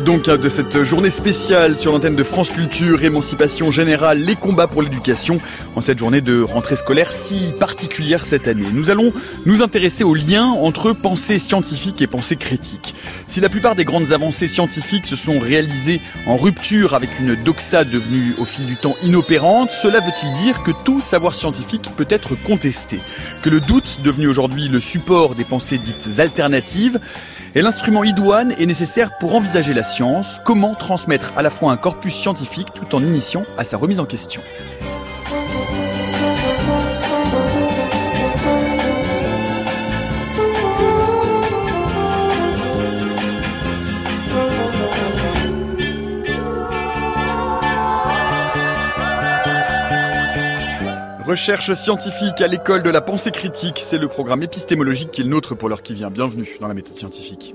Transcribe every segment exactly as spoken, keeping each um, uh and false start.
suite donc de cette journée spéciale sur l'antenne de France Culture, émancipation générale, les combats pour l'éducation, en cette journée de rentrée scolaire si particulière cette année. Nous allons nous intéresser au lien entre pensée scientifique et pensée critique. Si la plupart des grandes avancées scientifiques se sont réalisées en rupture avec une doxa devenue au fil du temps inopérante, cela veut-il dire que tout savoir scientifique peut être contesté ? Que le doute, devenu aujourd'hui le support des pensées dites alternatives, et l'instrument idoine est nécessaire pour envisager la science. Comment transmettre à la fois un corpus scientifique tout en initiant à sa remise en question ? Recherche scientifique à l'école de la pensée critique, c'est le programme épistémologique qui est le nôtre pour l'heure qui vient. Bienvenue dans la méthode scientifique.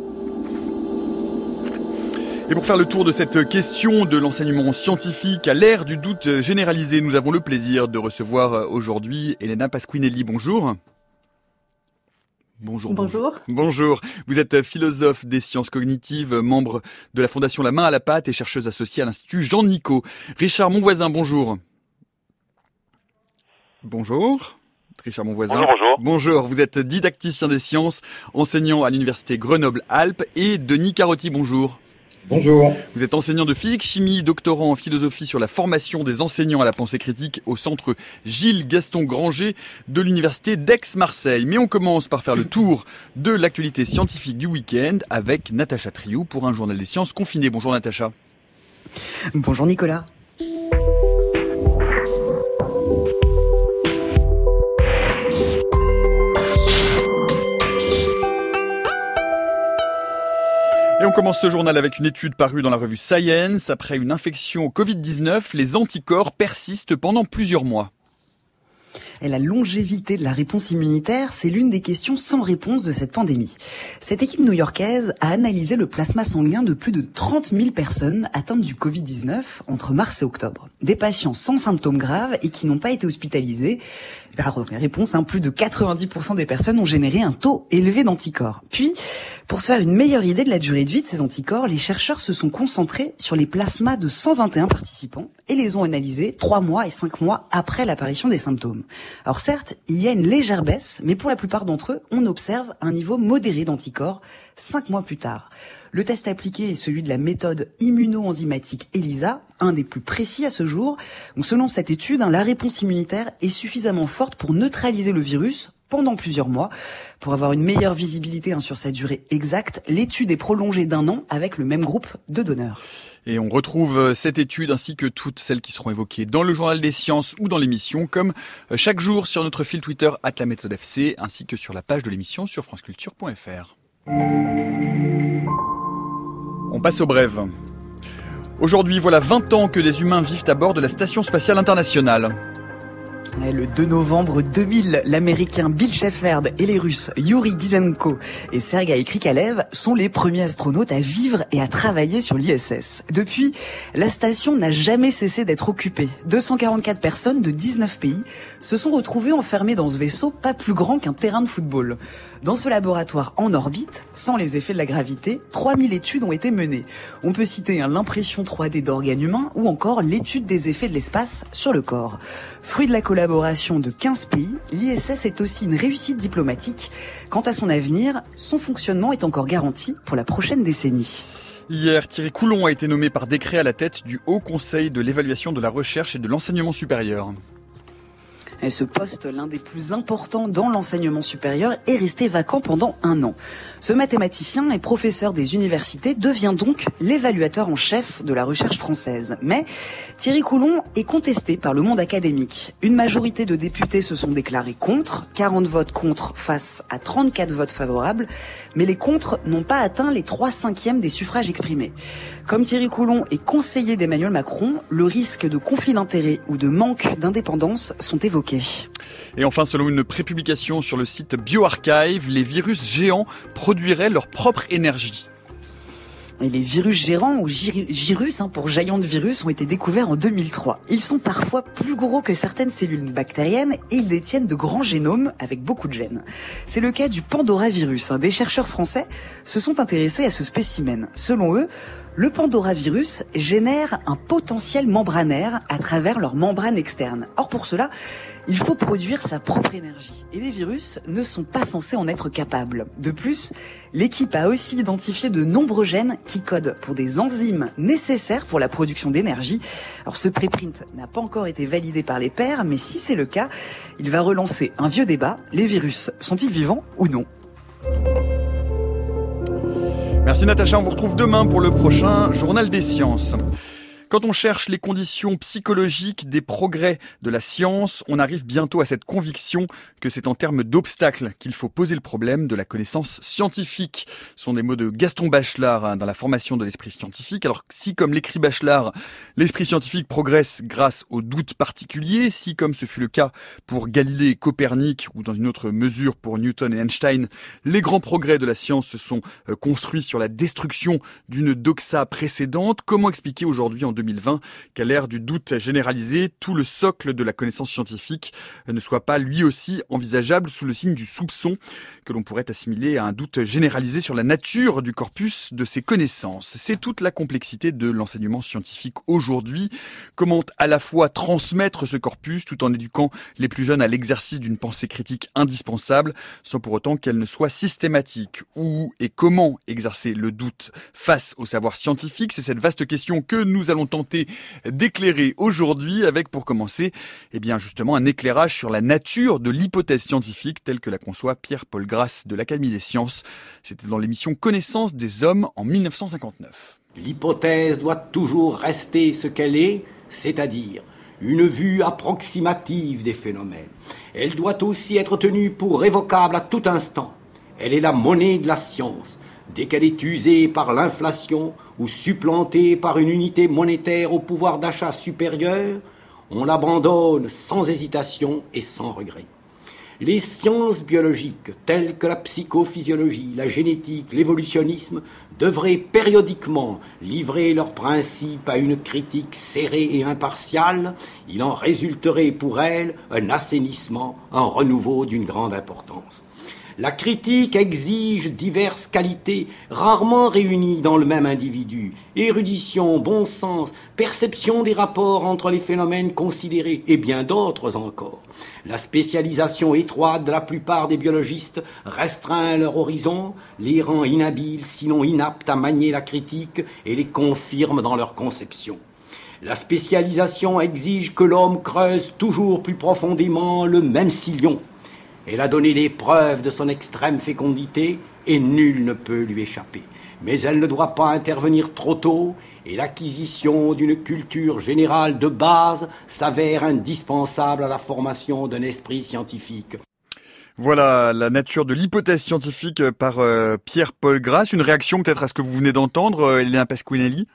Et pour faire le tour de cette question de l'enseignement scientifique à l'ère du doute généralisé, nous avons le plaisir de recevoir aujourd'hui Elena Pasquinelli. Bonjour. Bonjour. Bonjour. Bonjour. Vous êtes philosophe des sciences cognitives, membre de la Fondation La Main à la Pâte et chercheuse associée à l'Institut Jean Nicot. Richard Monvoisin, bonjour. Bonjour, Richard Monvoisin. Bonjour, bonjour. Bonjour, vous êtes didacticien des sciences, enseignant à l'université Grenoble-Alpes, et Denis Carotti, bonjour. Bonjour. Vous êtes enseignant de physique-chimie, doctorant en philosophie sur la formation des enseignants à la pensée critique au centre Gilles-Gaston Granger de l'université d'Aix-Marseille. Mais on commence par faire le tour de l'actualité scientifique du week-end avec Natacha Triou pour un journal des sciences confiné. Bonjour Natacha. Bonjour Nicolas. Et on commence ce journal avec une étude parue dans la revue Science. Après une infection au covid dix-neuf, les anticorps persistent pendant plusieurs mois. Et la longévité de la réponse immunitaire, c'est l'une des questions sans réponse de cette pandémie. Cette équipe new-yorkaise a analysé le plasma sanguin de plus de trente mille personnes atteintes du covid dix-neuf entre mars et octobre. Des patients sans symptômes graves et qui n'ont pas été hospitalisés. Alors, la réponse, hein, plus de quatre-vingt-dix pour cent des personnes ont généré un taux élevé d'anticorps. Puis, pour se faire une meilleure idée de la durée de vie de ces anticorps, les chercheurs se sont concentrés sur les plasmas de cent vingt et un participants et les ont analysés trois mois et cinq mois après l'apparition des symptômes. Alors certes, il y a une légère baisse, mais pour la plupart d'entre eux, on observe un niveau modéré d'anticorps cinq mois plus tard. Le test appliqué est celui de la méthode immuno-enzymatique ELISA, un des plus précis à ce jour. Donc, selon cette étude, hein, la réponse immunitaire est suffisamment forte pour neutraliser le virus pendant plusieurs mois. Pour avoir une meilleure visibilité hein, sur sa durée exacte, l'étude est prolongée d'un an avec le même groupe de donneurs. Et on retrouve cette étude ainsi que toutes celles qui seront évoquées dans le journal des sciences ou dans l'émission, comme chaque jour sur notre fil Twitter arobase la méthode F C, ainsi que sur la page de l'émission sur franceculture point f r. On passe aux brèves. Aujourd'hui, voilà vingt ans que des humains vivent à bord de la Station spatiale internationale. Le deux novembre deux mille, l'Américain Bill Shepard et les Russes Yuri Gizhenko et Sergei Krikalev sont les premiers astronautes à vivre et à travailler sur l'I S S. Depuis, la station n'a jamais cessé d'être occupée. deux cent quarante-quatre personnes de dix-neuf pays se sont retrouvées enfermées dans ce vaisseau pas plus grand qu'un terrain de football. Dans ce laboratoire en orbite, sans les effets de la gravité, trois mille études ont été menées. On peut citer hein, l'impression trois D d'organes humains ou encore l'étude des effets de l'espace sur le corps. Fruit de la collaboration de quinze pays, l'I S S est aussi une réussite diplomatique. Quant à son avenir, son fonctionnement est encore garanti pour la prochaine décennie. Hier, Thierry Coulon a été nommé par décret à la tête du Haut Conseil de l'évaluation de la recherche et de l'enseignement supérieur. Et ce poste, l'un des plus importants dans l'enseignement supérieur, est resté vacant pendant un an. Ce mathématicien et professeur des universités devient donc l'évaluateur en chef de la recherche française. Mais Thierry Coulon est contesté par le monde académique. Une majorité de députés se sont déclarés contre, quarante votes contre face à trente-quatre votes favorables, mais les contre n'ont pas atteint les trois cinquièmes des suffrages exprimés. Comme Thierry Coulon est conseiller d'Emmanuel Macron, le risque de conflit d'intérêts ou de manque d'indépendance sont évoqués. Et enfin, selon une prépublication sur le site BioArchive, les virus géants produiraient leur propre énergie. Et les virus gérants, ou gyrus hein, pour jaillants de virus, ont été découverts en deux mille trois. Ils sont parfois plus gros que certaines cellules bactériennes et ils détiennent de grands génomes avec beaucoup de gènes. C'est le cas du pandoravirus. Hein. Des chercheurs français se sont intéressés à ce spécimen. Selon eux, le pandoravirus génère un potentiel membranaire à travers leur membrane externe. Or pour cela, il faut produire sa propre énergie. Et les virus ne sont pas censés en être capables. De plus, l'équipe a aussi identifié de nombreux gènes qui codent pour des enzymes nécessaires pour la production d'énergie. Alors ce préprint n'a pas encore été validé par les pairs, mais si c'est le cas, il va relancer un vieux débat. Les virus sont-ils vivants ou non ? Merci Natacha, on vous retrouve demain pour le prochain Journal des Sciences. Quand on cherche les conditions psychologiques des progrès de la science, on arrive bientôt à cette conviction que c'est en termes d'obstacles qu'il faut poser le problème de la connaissance scientifique. Ce sont des mots de Gaston Bachelard hein, dans la formation de l'esprit scientifique. Alors si, comme l'écrit Bachelard, l'esprit scientifique progresse grâce aux doutes particuliers, si, comme ce fut le cas pour Galilée et Copernic, ou dans une autre mesure pour Newton et Einstein, les grands progrès de la science se sont euh, construits sur la destruction d'une doxa précédente, comment expliquer aujourd'hui en deux mille vingt qu'à l'ère du doute généralisé, tout le socle de la connaissance scientifique ne soit pas lui aussi envisageable sous le signe du soupçon que l'on pourrait assimiler à un doute généralisé sur la nature du corpus de ces connaissances. C'est toute la complexité de l'enseignement scientifique aujourd'hui. Comment à la fois transmettre ce corpus tout en éduquant les plus jeunes à l'exercice d'une pensée critique indispensable sans pour autant qu'elle ne soit systématique. Où et comment exercer le doute face au savoir scientifique? C'est cette vaste question que nous allons tenter d'éclairer aujourd'hui avec, pour commencer, eh bien justement un éclairage sur la nature de l'hypothèse scientifique telle que la conçoit Pierre-Paul Grasse de l'Académie des sciences. C'était dans l'émission Connaissance des hommes en mille neuf cent cinquante-neuf. L'hypothèse doit toujours rester ce qu'elle est, c'est-à-dire une vue approximative des phénomènes. Elle doit aussi être tenue pour révocable à tout instant. Elle est la monnaie de la science. Dès qu'elle est usée par l'inflation ou supplantée par une unité monétaire au pouvoir d'achat supérieur, on l'abandonne sans hésitation et sans regret. Les sciences biologiques, telles que la psychophysiologie, la génétique, l'évolutionnisme, devraient périodiquement livrer leurs principes à une critique serrée et impartiale. Il en résulterait pour elles un assainissement, un renouveau d'une grande importance. La critique exige diverses qualités rarement réunies dans le même individu. Érudition, bon sens, perception des rapports entre les phénomènes considérés et bien d'autres encore. La spécialisation étroite de la plupart des biologistes restreint leur horizon, les rend inhabiles, sinon inaptes à manier la critique et les confirme dans leur conception. La spécialisation exige que l'homme creuse toujours plus profondément le même sillon. Elle a donné les preuves de son extrême fécondité et nul ne peut lui échapper. Mais elle ne doit pas intervenir trop tôt et l'acquisition d'une culture générale de base s'avère indispensable à la formation d'un esprit scientifique. Voilà la nature de l'hypothèse scientifique par euh, Pierre-Paul Grasse. Une réaction peut-être à ce que vous venez d'entendre, euh, Elena Pasquinelli?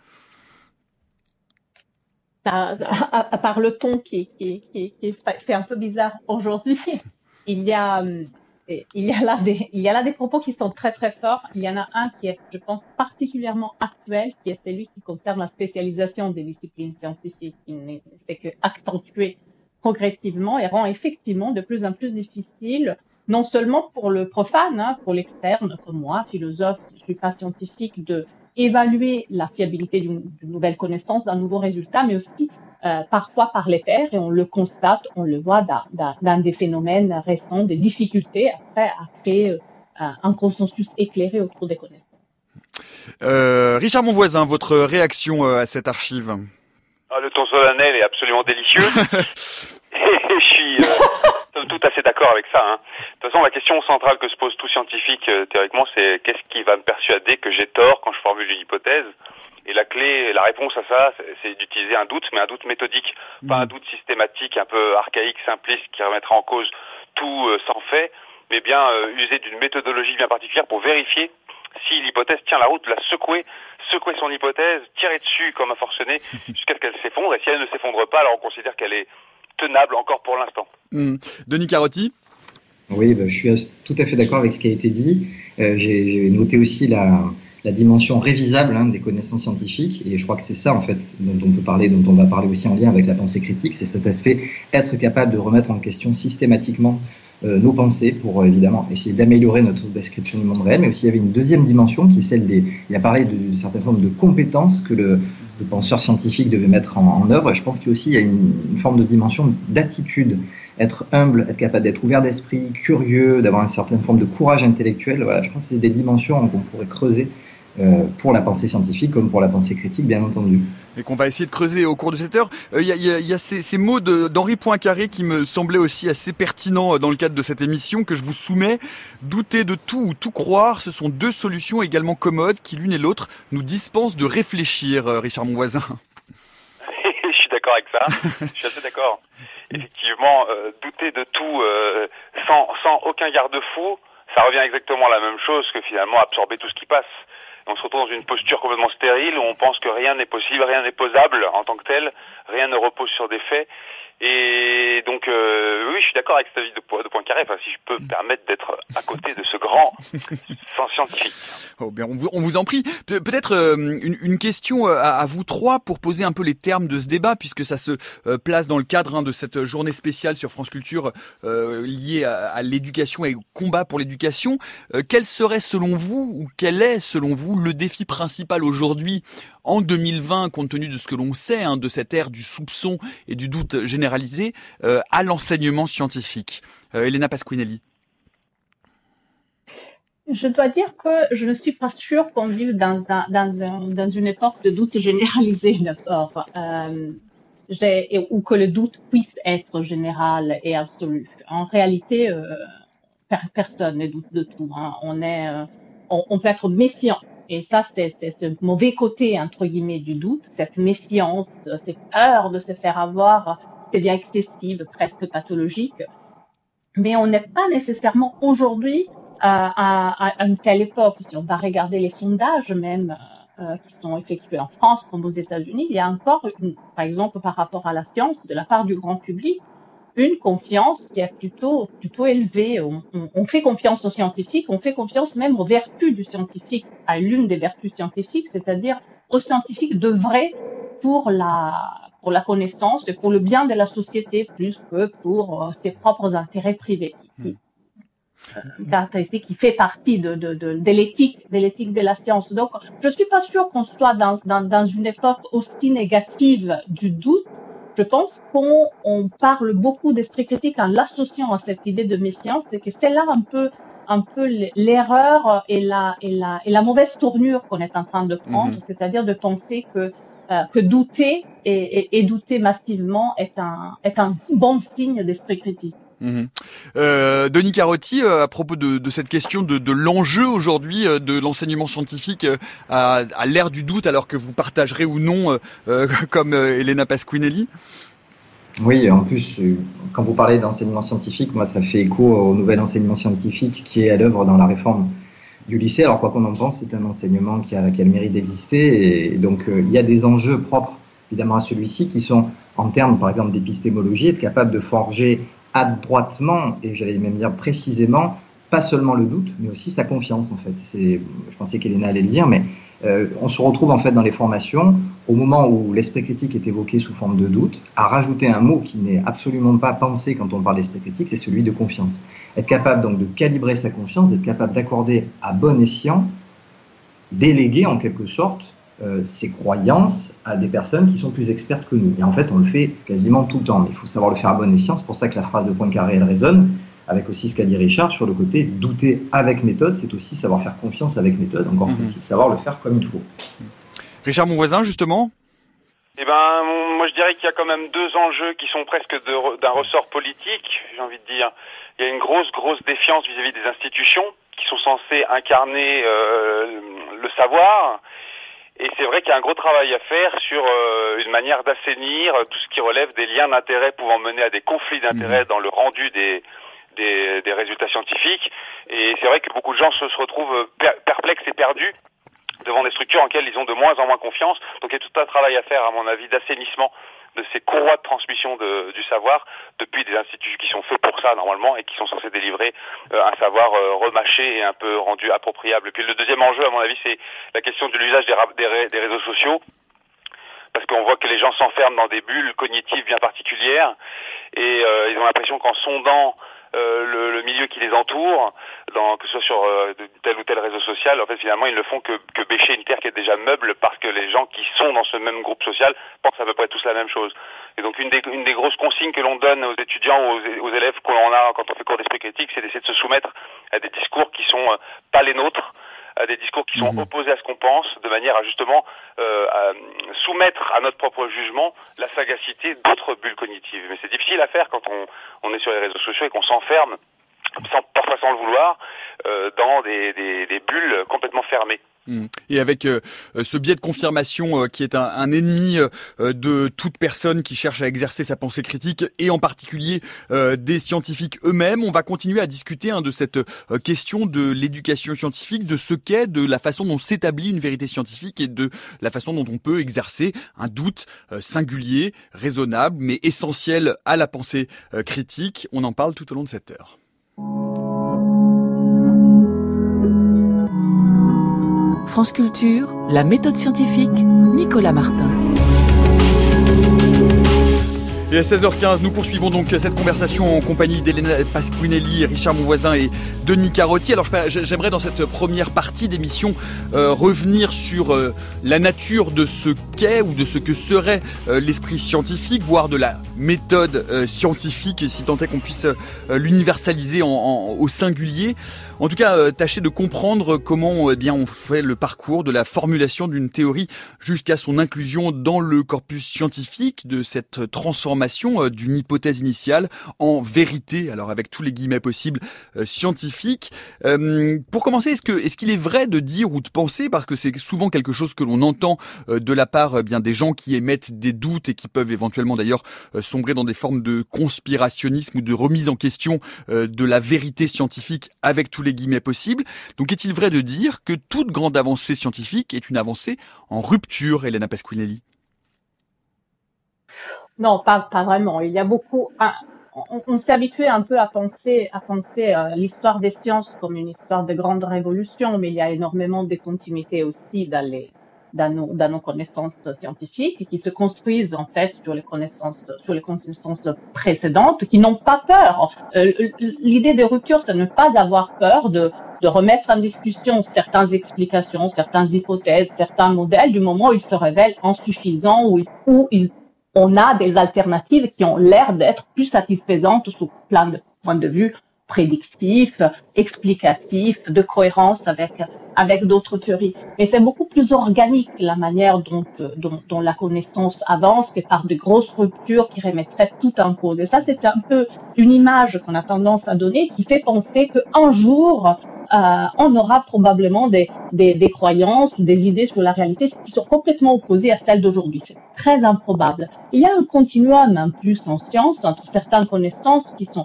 À, à, à part le ton qui, qui, qui, qui c'est un peu bizarre aujourd'hui. Il y a, il y a là des, il y a là des propos qui sont très très forts. Il y en a un qui est, je pense, particulièrement actuel, qui est celui qui concerne la spécialisation des disciplines scientifiques, qui n'est fait que accentuer progressivement et rend effectivement de plus en plus difficile, non seulement pour le profane, hein, pour l'externe comme moi, philosophe, je suis pas scientifique, de évaluer la fiabilité d'une, d'une nouvelle connaissance, d'un nouveau résultat, mais aussi Euh, parfois par les pairs, et on le constate, on le voit dans, dans, dans des phénomènes récents, des difficultés après à créer euh, un consensus éclairé autour des connaissances. Euh, Richard Monvoisin, votre réaction euh, à cette archive? Ah, le ton solennel est absolument délicieux. Et je suis euh, tout à fait d'accord avec ça. Hein. De toute façon, la question centrale que se pose tout scientifique, euh, théoriquement, c'est qu'est-ce qui va me persuader que j'ai tort quand je formule une hypothèse? Et la clé, la réponse à ça, c'est, c'est d'utiliser un doute, mais un doute méthodique, mmh. pas un doute systématique, un peu archaïque, simpliste, qui remettra en cause tout euh, sans fait, mais bien euh, user d'une méthodologie bien particulière pour vérifier si l'hypothèse tient la route, la secouer, secouer son hypothèse, tirer dessus comme un forcené, jusqu'à ce qu'elle s'effondre. Et si elle ne s'effondre pas, alors on considère qu'elle est tenable encore pour l'instant. Mmh. Denis Carotti? Oui, bah, je suis tout à fait d'accord avec ce qui a été dit. Euh, j'ai, j'ai noté aussi la... la dimension révisable hein, des connaissances scientifiques, et je crois que c'est ça en fait dont on peut parler, dont on va parler aussi en lien avec la pensée critique, c'est cet aspect être capable de remettre en question systématiquement euh, nos pensées pour euh, évidemment essayer d'améliorer notre description du monde réel, mais aussi il y avait une deuxième dimension qui est celle des, il a parlé d'une certaine forme de compétences que le, le penseur scientifique devait mettre en, en œuvre. Je pense qu'il y a aussi il y a une, une forme de dimension d'attitude, être humble, être capable d'être ouvert d'esprit, curieux, d'avoir une certaine forme de courage intellectuel. Voilà, je pense que c'est des dimensions qu'on pourrait creuser euh, pour la pensée scientifique comme pour la pensée critique, bien entendu. Et qu'on va essayer de creuser au cours de cette heure. Il euh, y, y, y a ces, ces mots de, d'Henri Poincaré qui me semblaient aussi assez pertinents dans le cadre de cette émission que je vous soumets. Douter de tout ou tout croire, ce sont deux solutions également commodes qui, l'une et l'autre, nous dispensent de réfléchir, euh, Richard Monvoisin. Je suis d'accord avec ça, je suis assez d'accord. Effectivement, euh, douter de tout euh, sans, sans aucun garde-fou, ça revient exactement à la même chose que finalement absorber tout ce qui passe. On se retrouve dans une posture complètement stérile où on pense que rien n'est possible, rien n'est posable en tant que tel, rien ne repose sur des faits. Et donc, euh, oui, je suis d'accord avec cette avis de, de Poincaré, enfin, si je peux me permettre d'être à côté de ce grand scientifique. Oh, bien, on, vous, on vous en prie. Pe- peut-être euh, une, une question à, à vous trois pour poser un peu les termes de ce débat, puisque ça se euh, place dans le cadre hein, de cette journée spéciale sur France Culture euh, liée à, à l'éducation et au combat pour l'éducation. Euh, quel serait selon vous, ou quel est selon vous, le défi principal aujourd'hui en deux mille vingt, compte tenu de ce que l'on sait hein, de cette ère du soupçon et du doute généralisé, euh, à l'enseignement scientifique. Euh, Elena Pasquinelli. Je dois dire que je ne suis pas sûre qu'on vive dans, un, dans, un, dans une époque de doute généralisé d'abord, euh, j'ai, ou que le doute puisse être général et absolu. En réalité, euh, personne ne doute de tout. Hein. On, est, euh, on, on peut être méfiant. Et ça, c'est, c'est ce mauvais côté, entre guillemets, du doute, cette méfiance, cette peur de se faire avoir, c'est bien excessive, presque pathologique. Mais on n'est pas nécessairement aujourd'hui euh, à, à une telle époque. Si on va regarder les sondages même euh, qui sont effectués en France comme aux États-Unis, il y a encore, une, par exemple, par rapport à la science, de la part du grand public, une confiance qui est plutôt plutôt élevée. On, on, on fait confiance aux scientifiques, on fait confiance même aux vertus du scientifique, à l'une des vertus scientifiques, c'est-à-dire aux scientifiques de vrai pour la pour la connaissance et pour le bien de la société plus que pour euh, ses propres intérêts privés. Qui, euh, une caractéristique qui fait partie de, de, de, de l'éthique, de l'éthique de la science. Donc, je suis pas sûre qu'on soit dans, dans, dans une époque aussi négative du doute. Je pense qu'on on parle beaucoup d'esprit critique en l'associant à cette idée de méfiance, et que c'est là un peu, un peu l'erreur et la, et la, et la mauvaise tournure qu'on est en train de prendre, mmh. c'est-à-dire de penser que, euh, que douter et, et, et douter massivement est un, est un bon signe d'esprit critique. Mmh. Euh, Denis Carotti, euh, à propos de, de cette question de, de l'enjeu aujourd'hui euh, de l'enseignement scientifique euh, à, à l'ère du doute, alors que vous partagerez ou non, euh, comme euh, Elena Pasquinelli. Oui, en plus, quand vous parlez d'enseignement scientifique, moi, ça fait écho au nouvel enseignement scientifique qui est à l'œuvre dans la réforme du lycée. Alors, quoi qu'on en pense, c'est un enseignement qui a, qui a le mérite d'exister. Et donc, euh, il y a des enjeux propres, évidemment, à celui-ci, qui sont, en termes, par exemple, d'épistémologie, être capable de forger adroitement, et j'allais même dire précisément, pas seulement le doute, mais aussi sa confiance, en fait. C'est, je pensais qu'Elena allait le dire, mais euh, on se retrouve, en fait, dans les formations, au moment où l'esprit critique est évoqué sous forme de doute, à rajouter un mot qui n'est absolument pas pensé quand on parle d'esprit critique, c'est celui de confiance. Être capable, donc, de calibrer sa confiance, d'être capable d'accorder à bon escient, déléguer, en quelque sorte, Euh, ses croyances à des personnes qui sont plus expertes que nous. Et en fait, on le fait quasiment tout le temps. Mais il faut savoir le faire à bon escient. C'est pour ça que la phrase de Poincaré, elle résonne, avec aussi ce qu'a dit Richard sur le côté douter avec méthode. C'est aussi savoir faire confiance avec méthode. Encore mmh. faut-il savoir le faire comme il faut. Richard Monvoisin, justement. Eh ben, moi je dirais qu'il y a quand même deux enjeux qui sont presque de, d'un ressort politique, j'ai envie de dire. Il y a une grosse, grosse défiance vis-à-vis des institutions qui sont censées incarner euh, le savoir. Et c'est vrai qu'il y a un gros travail à faire sur euh, une manière d'assainir tout ce qui relève des liens d'intérêt pouvant mener à des conflits d'intérêt mmh. dans le rendu des, des, des résultats scientifiques. Et c'est vrai que beaucoup de gens se, se retrouvent per, perplexes et perdus devant des structures en lesquelles ils ont de moins en moins confiance. Donc il y a tout un travail à faire, à mon avis, d'assainissement de ces courroies de transmission de, du savoir depuis des instituts qui sont faits pour ça normalement et qui sont censés délivrer euh, un savoir euh, remâché et un peu rendu appropriable. Et puis le deuxième enjeu, à mon avis, c'est la question de l'usage des, des, des réseaux sociaux, parce qu'on voit que les gens s'enferment dans des bulles cognitives bien particulières et euh, ils ont l'impression qu'en sondant Euh, le, le milieu qui les entoure, dans, que ce soit sur euh, tel ou tel réseau social, en fait finalement ils ne font que, que bêcher une terre qui est déjà meuble, parce que les gens qui sont dans ce même groupe social pensent à peu près tous la même chose. Et donc une des, une des grosses consignes que l'on donne aux étudiants ou aux, aux élèves qu'on a quand on fait cours d'esprit critique, c'est d'essayer de se soumettre à des discours qui sont euh, pas les nôtres, à des discours qui sont mmh. opposés à ce qu'on pense, de manière à justement euh, à soumettre à notre propre jugement la sagacité d'autres bulles cognitives. Mais c'est difficile à faire quand on, on est sur les réseaux sociaux et qu'on s'enferme, sans, parfois sans le vouloir, euh, dans des, des, des bulles complètement fermées. Et avec euh, ce biais de confirmation euh, qui est un, un ennemi euh, de toute personne qui cherche à exercer sa pensée critique, et en particulier euh, des scientifiques eux-mêmes, on va continuer à discuter hein, de cette euh, question de l'éducation scientifique, de ce qu'est, de la façon dont s'établit une vérité scientifique et de la façon dont on peut exercer un doute euh, singulier, raisonnable, mais essentiel à la pensée euh, critique. On en parle tout au long de cette heure. France Culture, la méthode scientifique, Nicolas Martin. Et à seize heures quinze, nous poursuivons donc cette conversation en compagnie d'Elena Pasquinelli, Richard Monvoisin et Denis Carotti. Alors j'aimerais dans cette première partie d'émission euh, revenir sur euh, la nature de ce qu'est ou de ce que serait euh, l'esprit scientifique, voire de la méthode euh, scientifique, si tant est qu'on puisse euh, l'universaliser en, en, au singulier. En tout cas, euh, tâcher de comprendre comment eh bien, on fait le parcours de la formulation d'une théorie jusqu'à son inclusion dans le corpus scientifique, de cette transformation d'une hypothèse initiale en vérité, alors avec tous les guillemets possibles, euh, scientifiques. Euh, pour commencer, est-ce que est-ce qu'il est vrai de dire ou de penser, parce que c'est souvent quelque chose que l'on entend euh, de la part euh, bien des gens qui émettent des doutes et qui peuvent éventuellement d'ailleurs euh, sombrer dans des formes de conspirationnisme ou de remise en question euh, de la vérité scientifique avec tous les guillemets possibles. Donc est-il vrai de dire que toute grande avancée scientifique est une avancée en rupture, Elena Pasquinelli ? Non, pas, pas vraiment. Il y a beaucoup. Enfin, on, on s'est habitué un peu à penser, à penser euh, l'histoire des sciences comme une histoire de grande révolution, mais il y a énormément de continuités aussi dans les, dans nos, dans nos connaissances scientifiques qui se construisent en fait sur les connaissances, sur les connaissances précédentes, qui n'ont pas peur. Euh, l'idée de rupture, c'est ne pas avoir peur de de remettre en discussion certaines explications, certaines hypothèses, certains modèles du moment où ils se révèlent insuffisants ou où ils on a des alternatives qui ont l'air d'être plus satisfaisantes sous plein de points de vue prédictifs, explicatifs, de cohérence avec avec d'autres théories. Mais c'est beaucoup plus organique la manière dont, dont dont la connaissance avance que par de grosses ruptures qui remettraient tout en cause. Et ça, c'est un peu une image qu'on a tendance à donner qui fait penser qu'un jour Euh, on aura probablement des, des, des croyances ou des idées sur la réalité qui sont complètement opposées à celles d'aujourd'hui. C'est très improbable. Il y a un continuum en plus en science entre certaines connaissances qui sont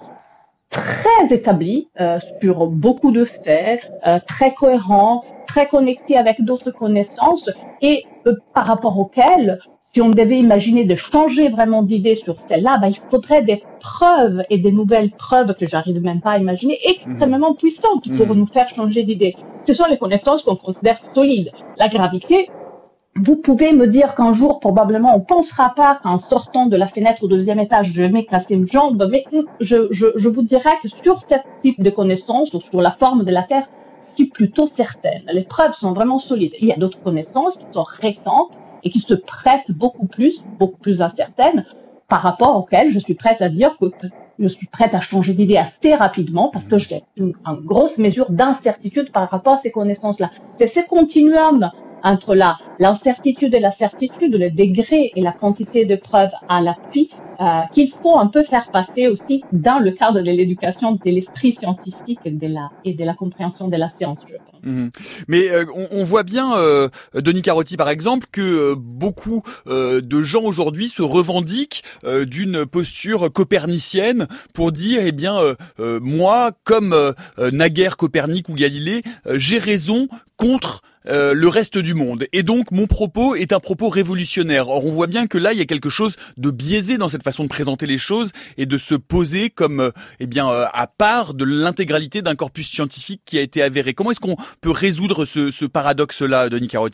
très établies euh, sur beaucoup de faits, euh, très cohérents, très connectés avec d'autres connaissances et euh, par rapport auxquelles, si on devait imaginer de changer vraiment d'idée sur celle-là, ben, il faudrait des preuves et des nouvelles preuves que j'arrive même pas à imaginer, extrêmement mmh. puissantes pour mmh. nous faire changer d'idée. Ce sont les connaissances qu'on considère solides. La gravité, vous pouvez me dire qu'un jour, probablement, on pensera pas qu'en sortant de la fenêtre au deuxième étage, je vais casser une jambe, mais je, je, je vous dirais que sur ce type de connaissances ou sur la forme de la Terre, je suis plutôt certaine. Les preuves sont vraiment solides. Il y a d'autres connaissances qui sont récentes et qui se prêtent beaucoup plus, beaucoup plus incertaines, par rapport auxquelles je suis prête à dire que je suis prête à changer d'idée assez rapidement parce que j'ai une, une grosse mesure d'incertitude par rapport à ces connaissances-là. C'est ce continuum entre la, l'incertitude et la certitude, le degré et la quantité de preuves à l'appui, euh, qu'il faut un peu faire passer aussi dans le cadre de l'éducation de l'esprit scientifique et de la, et de la compréhension de la science, je pense. Mmh. Mais euh, on, on voit bien, euh, Denis Carotti par exemple, que euh, beaucoup euh, de gens aujourd'hui se revendiquent euh, d'une posture copernicienne pour dire, eh bien, euh, euh, moi, comme euh, naguère Copernic ou Galilée, euh, j'ai raison contre euh, le reste du monde. Et donc, mon propos est un propos révolutionnaire. Or, on voit bien que là, il y a quelque chose de biaisé dans cette façon de présenter les choses et de se poser comme, euh, eh bien, euh, à part de l'intégralité d'un corpus scientifique qui a été avéré. Comment est-ce qu'on peut résoudre ce, ce paradoxe-là, Denis Carotti ?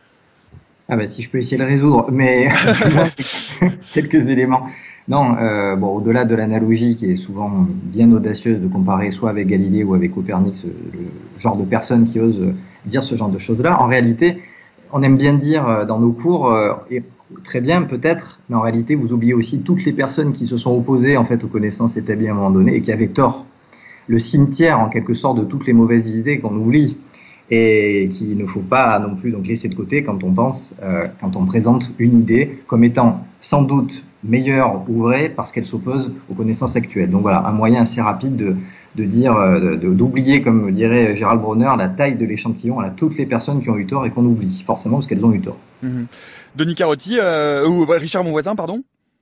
Ah ben, si je peux essayer de le résoudre, mais quelques éléments. Non, euh, bon, au-delà de l'analogie qui est souvent bien audacieuse de comparer soit avec Galilée ou avec Copernic, le genre de personnes qui osent dire ce genre de choses-là, en réalité, on aime bien dire dans nos cours, et très bien peut-être, mais en réalité, vous oubliez aussi toutes les personnes qui se sont opposées en fait aux connaissances établies à un moment donné et qui avaient tort. Le cimetière, en quelque sorte, de toutes les mauvaises idées qu'on oublie et qu'il ne faut pas non plus donc laisser de côté quand on pense, euh, quand on présente une idée comme étant sans doute meilleure ou vraie parce qu'elle s'oppose aux connaissances actuelles. Donc voilà, un moyen assez rapide de, de dire, de, d'oublier, comme dirait Gérald Bronner, la taille de l'échantillon à toutes les personnes qui ont eu tort et qu'on oublie, forcément parce qu'elles ont eu tort. Mmh. Denis Carotti, euh, ou Richard Monvoisin, pardon.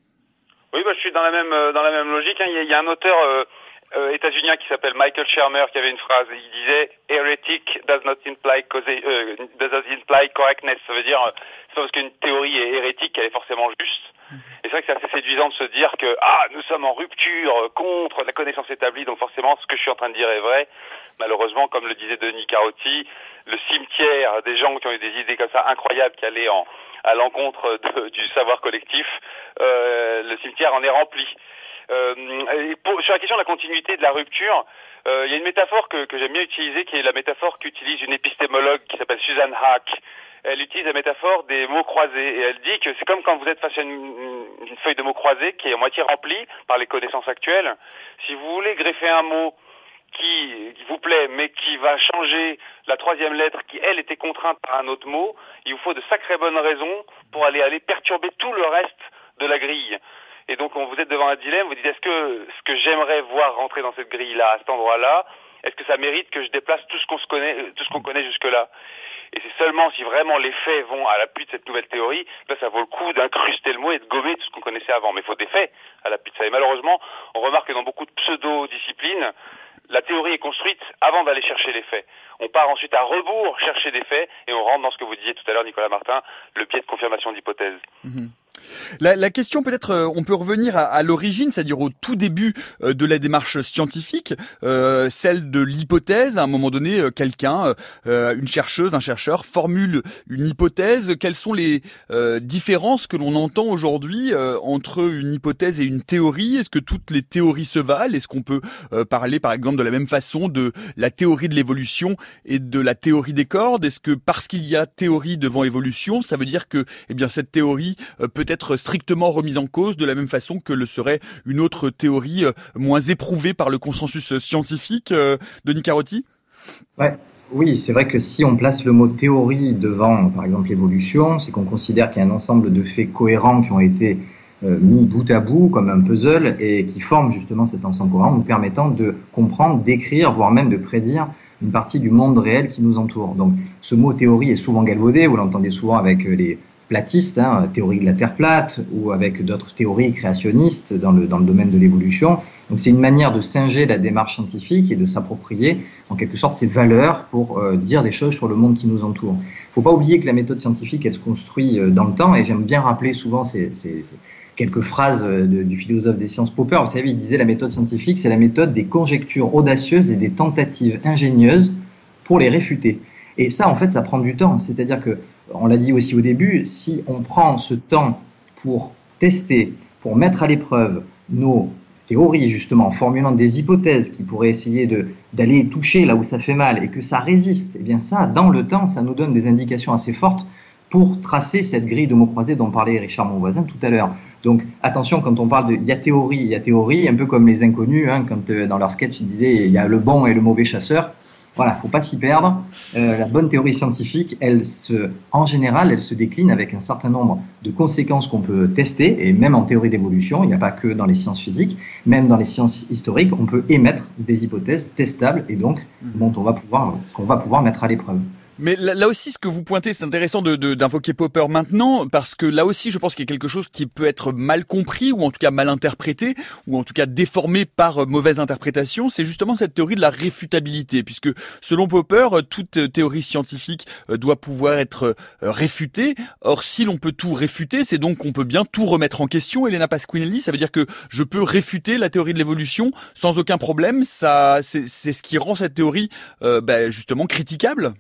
Oui, bah, je suis dans la même, dans la même logique. Hein. Il, y a, il y a un auteur euh, euh, états-unien qui s'appelle Michael Shermer qui avait une phrase. Il disait « Heretic does not imply, cause, euh, does not imply correctness ». Ça veut dire, euh, c'est pas parce qu'une théorie est hérétique qu'elle est forcément juste. Et c'est vrai que c'est assez séduisant de se dire que ah nous sommes en rupture contre la connaissance établie, donc forcément ce que je suis en train de dire est vrai. Malheureusement, comme le disait Denis Carotti, le cimetière des gens qui ont eu des idées comme ça incroyables qui allaient en, à l'encontre de, du savoir collectif, euh, le cimetière en est rempli. Euh, et pour, sur la question de la continuité de la rupture, il euh, y a une métaphore que, que j'aime bien utiliser, qui est la métaphore qu'utilise une épistémologue qui s'appelle Susan Haack. Elle utilise la métaphore des mots croisés et elle dit que c'est comme quand vous êtes face à une, une feuille de mots croisés qui est à moitié remplie par les connaissances actuelles. Si vous voulez greffer un mot qui, qui vous plaît mais qui va changer la troisième lettre qui, elle, était contrainte par un autre mot, il vous faut de sacrées bonnes raisons pour aller, aller perturber tout le reste de la grille. Et donc, quand vous êtes devant un dilemme, vous dites, est-ce que ce que j'aimerais voir rentrer dans cette grille-là, à cet endroit-là, est-ce que ça mérite que je déplace tout ce qu'on se connaît, tout ce qu'on connaît jusque-là? Et c'est seulement si vraiment les faits vont à l'appui de cette nouvelle théorie, là ça vaut le coup d'incruster le mot et de gommer tout ce qu'on connaissait avant. Mais il faut des faits à l'appui de ça. Et malheureusement, on remarque que dans beaucoup de pseudo-disciplines, la théorie est construite avant d'aller chercher les faits. On part ensuite à rebours chercher des faits et on rentre dans ce que vous disiez tout à l'heure, Nicolas Martin, le biais de confirmation d'hypothèse. Mmh. La, la question peut-être, euh, on peut revenir à, à l'origine, c'est-à-dire au tout début euh, de la démarche scientifique, euh, celle de l'hypothèse. À un moment donné, euh, quelqu'un, euh, une chercheuse, un chercheur, formule une hypothèse. Quelles sont les euh, différences que l'on entend aujourd'hui euh, entre une hypothèse et une théorie? Est-ce que toutes les théories se valent? Est-ce qu'on peut euh, parler, par exemple, de la même façon de la théorie de l'évolution et de la théorie des cordes? Est-ce que parce qu'il y a théorie devant évolution, ça veut dire que, eh bien, cette théorie euh, peut être strictement remise en cause de la même façon que le serait une autre théorie euh, moins éprouvée par le consensus scientifique, euh, Denis Carotti? Ouais. Oui, c'est vrai que si on place le mot théorie devant, par exemple, l'évolution, c'est qu'on considère qu'il y a un ensemble de faits cohérents qui ont été euh, mis bout à bout comme un puzzle et qui forment justement cet ensemble cohérent, nous permettant de comprendre, d'écrire, voire même de prédire une partie du monde réel qui nous entoure. Donc, ce mot théorie est souvent galvaudé, vous l'entendez souvent avec les platistes, hein, théorie de la Terre plate, ou avec d'autres théories créationnistes dans le, dans le domaine de l'évolution. Donc c'est une manière de singer la démarche scientifique et de s'approprier en quelque sorte ses valeurs pour euh, dire des choses sur le monde qui nous entoure. Il ne faut pas oublier que la méthode scientifique, elle se construit euh, dans le temps, et j'aime bien rappeler souvent ces, ces, ces quelques phrases de, du philosophe des sciences Popper. Vous savez, il disait la méthode scientifique, c'est la méthode des conjectures audacieuses et des tentatives ingénieuses pour les réfuter. Et ça, en fait, ça prend du temps. C'est-à-dire que, on l'a dit aussi au début, si on prend ce temps pour tester, pour mettre à l'épreuve nos théories, justement, en formulant des hypothèses qui pourraient essayer de, d'aller toucher là où ça fait mal et que ça résiste, eh bien ça, dans le temps, ça nous donne des indications assez fortes pour tracer cette grille de mots croisés dont parlait Richard Monvoisin tout à l'heure. Donc, attention, quand on parle de « il y a théorie », il y a théorie, un peu comme les inconnus, hein, quand euh, dans leur sketch, ils disaient « il y a le bon et le mauvais chasseur ». Voilà, faut pas s'y perdre. Euh, la bonne théorie scientifique, elle se, en général, elle se décline avec un certain nombre de conséquences qu'on peut tester, et même en théorie d'évolution, il n'y a pas que dans les sciences physiques, même dans les sciences historiques, on peut émettre des hypothèses testables et donc dont on va pouvoir, qu'on va pouvoir mettre à l'épreuve. Mais là, là aussi, ce que vous pointez, c'est intéressant de, de, d'invoquer Popper maintenant, parce que là aussi, je pense qu'il y a quelque chose qui peut être mal compris, ou en tout cas mal interprété, ou en tout cas déformé par mauvaise interprétation. C'est justement cette théorie de la réfutabilité, puisque selon Popper, toute théorie scientifique doit pouvoir être réfutée. Or, si l'on peut tout réfuter, c'est donc qu'on peut bien tout remettre en question. Elena Pasquinelli, ça veut dire que je peux réfuter la théorie de l'évolution sans aucun problème. Ça, c'est, c'est ce qui rend cette théorie euh, bah, justement critiquable.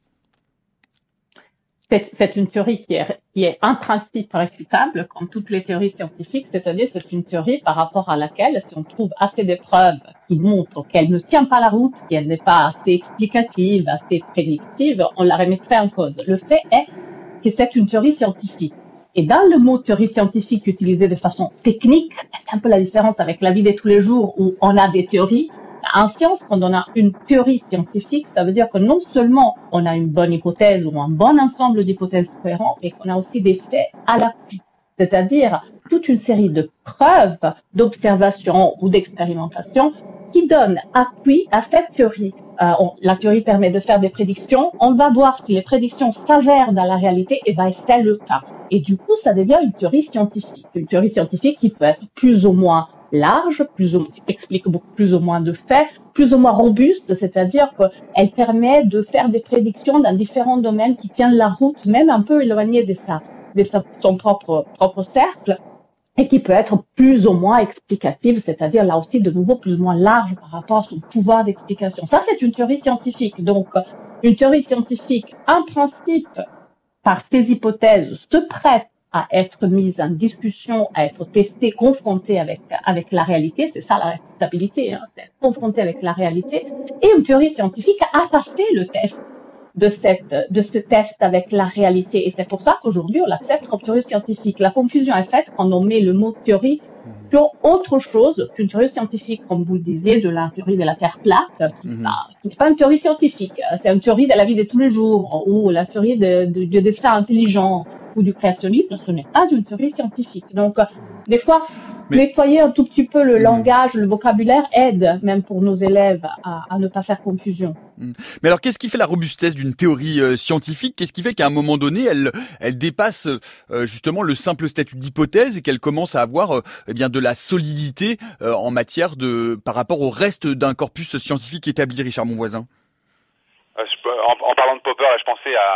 C'est, c'est une théorie qui est, qui est en principe réfutable, comme toutes les théories scientifiques, c'est-à-dire c'est une théorie par rapport à laquelle, si on trouve assez de preuves qui montrent qu'elle ne tient pas la route, qu'elle n'est pas assez explicative, assez prédictive, on la remettrait en cause. Le fait est que c'est une théorie scientifique. Et dans le mot théorie scientifique utilisé de façon technique, c'est un peu la différence avec la vie de tous les jours où on a des théories. En science, quand on a une théorie scientifique, ça veut dire que non seulement on a une bonne hypothèse ou un bon ensemble d'hypothèses cohérentes, mais qu'on a aussi des faits à l'appui. C'est-à-dire toute une série de preuves, d'observations ou d'expérimentations qui donnent appui à cette théorie. Euh, on, la théorie permet de faire des prédictions. On va voir si les prédictions s'avèrent dans la réalité, et ben c'est le cas. Et du coup, ça devient une théorie scientifique. Une théorie scientifique qui peut être plus ou moins large, plus ou, explique beaucoup plus ou moins de faits, plus ou moins robuste, c'est-à-dire qu'elle permet de faire des prédictions dans différents domaines qui tiennent la route, même un peu éloignés de sa, de sa, son propre, propre cercle, et qui peut être plus ou moins explicative, c'est-à-dire là aussi de nouveau plus ou moins large par rapport à son pouvoir d'explication. Ça, c'est une théorie scientifique. Donc, une théorie scientifique, en principe, par ses hypothèses, se prête à être mise en discussion, à être testée, confrontée avec avec la réalité. C'est ça la réfutabilité, hein, c'est être confrontée avec la réalité. Et une théorie scientifique a passé le test de cette de ce test avec la réalité. Et c'est pour ça qu'aujourd'hui on l'accepte comme théorie scientifique. La confusion est faite quand on met le mot théorie sur autre chose qu'une théorie scientifique, comme vous le disiez, de la théorie de la Terre plate, qui n'est mm-hmm. pas une théorie scientifique. C'est une théorie de la vie de tous les jours, ou la théorie de, de, de dessin intelligent, ou du créationnisme, ce n'est pas une théorie scientifique. Donc, euh, des fois, Mais... nettoyer un tout petit peu le mmh. langage, le vocabulaire aide, même pour nos élèves, à, à ne pas faire confusion. Mmh. Mais alors, qu'est-ce qui fait la robustesse d'une théorie euh, scientifique ? Qu'est-ce qui fait qu'à un moment donné, elle, elle dépasse euh, justement le simple statut d'hypothèse et qu'elle commence à avoir euh, eh bien de la solidité euh, en matière de par rapport au reste d'un corpus scientifique établi, Richard Monvoisin ? euh, en, en parlant de Popper, je pensais à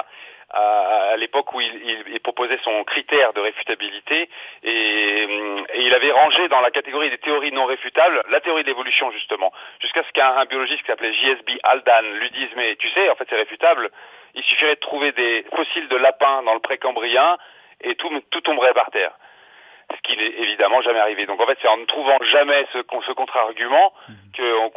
à, à l'époque où il, il, il proposait son critère de réfutabilité et, et il avait rangé dans la catégorie des théories non réfutables la théorie de l'évolution justement, jusqu'à ce qu'un un biologiste qui s'appelait J S B Haldane lui dise mais tu sais en fait c'est réfutable, il suffirait de trouver des fossiles de lapins dans le précambrien et tout, tout tomberait par terre. Ce qui n'est évidemment jamais arrivé. Donc en fait, c'est en ne trouvant jamais ce, ce contre-argument qu'on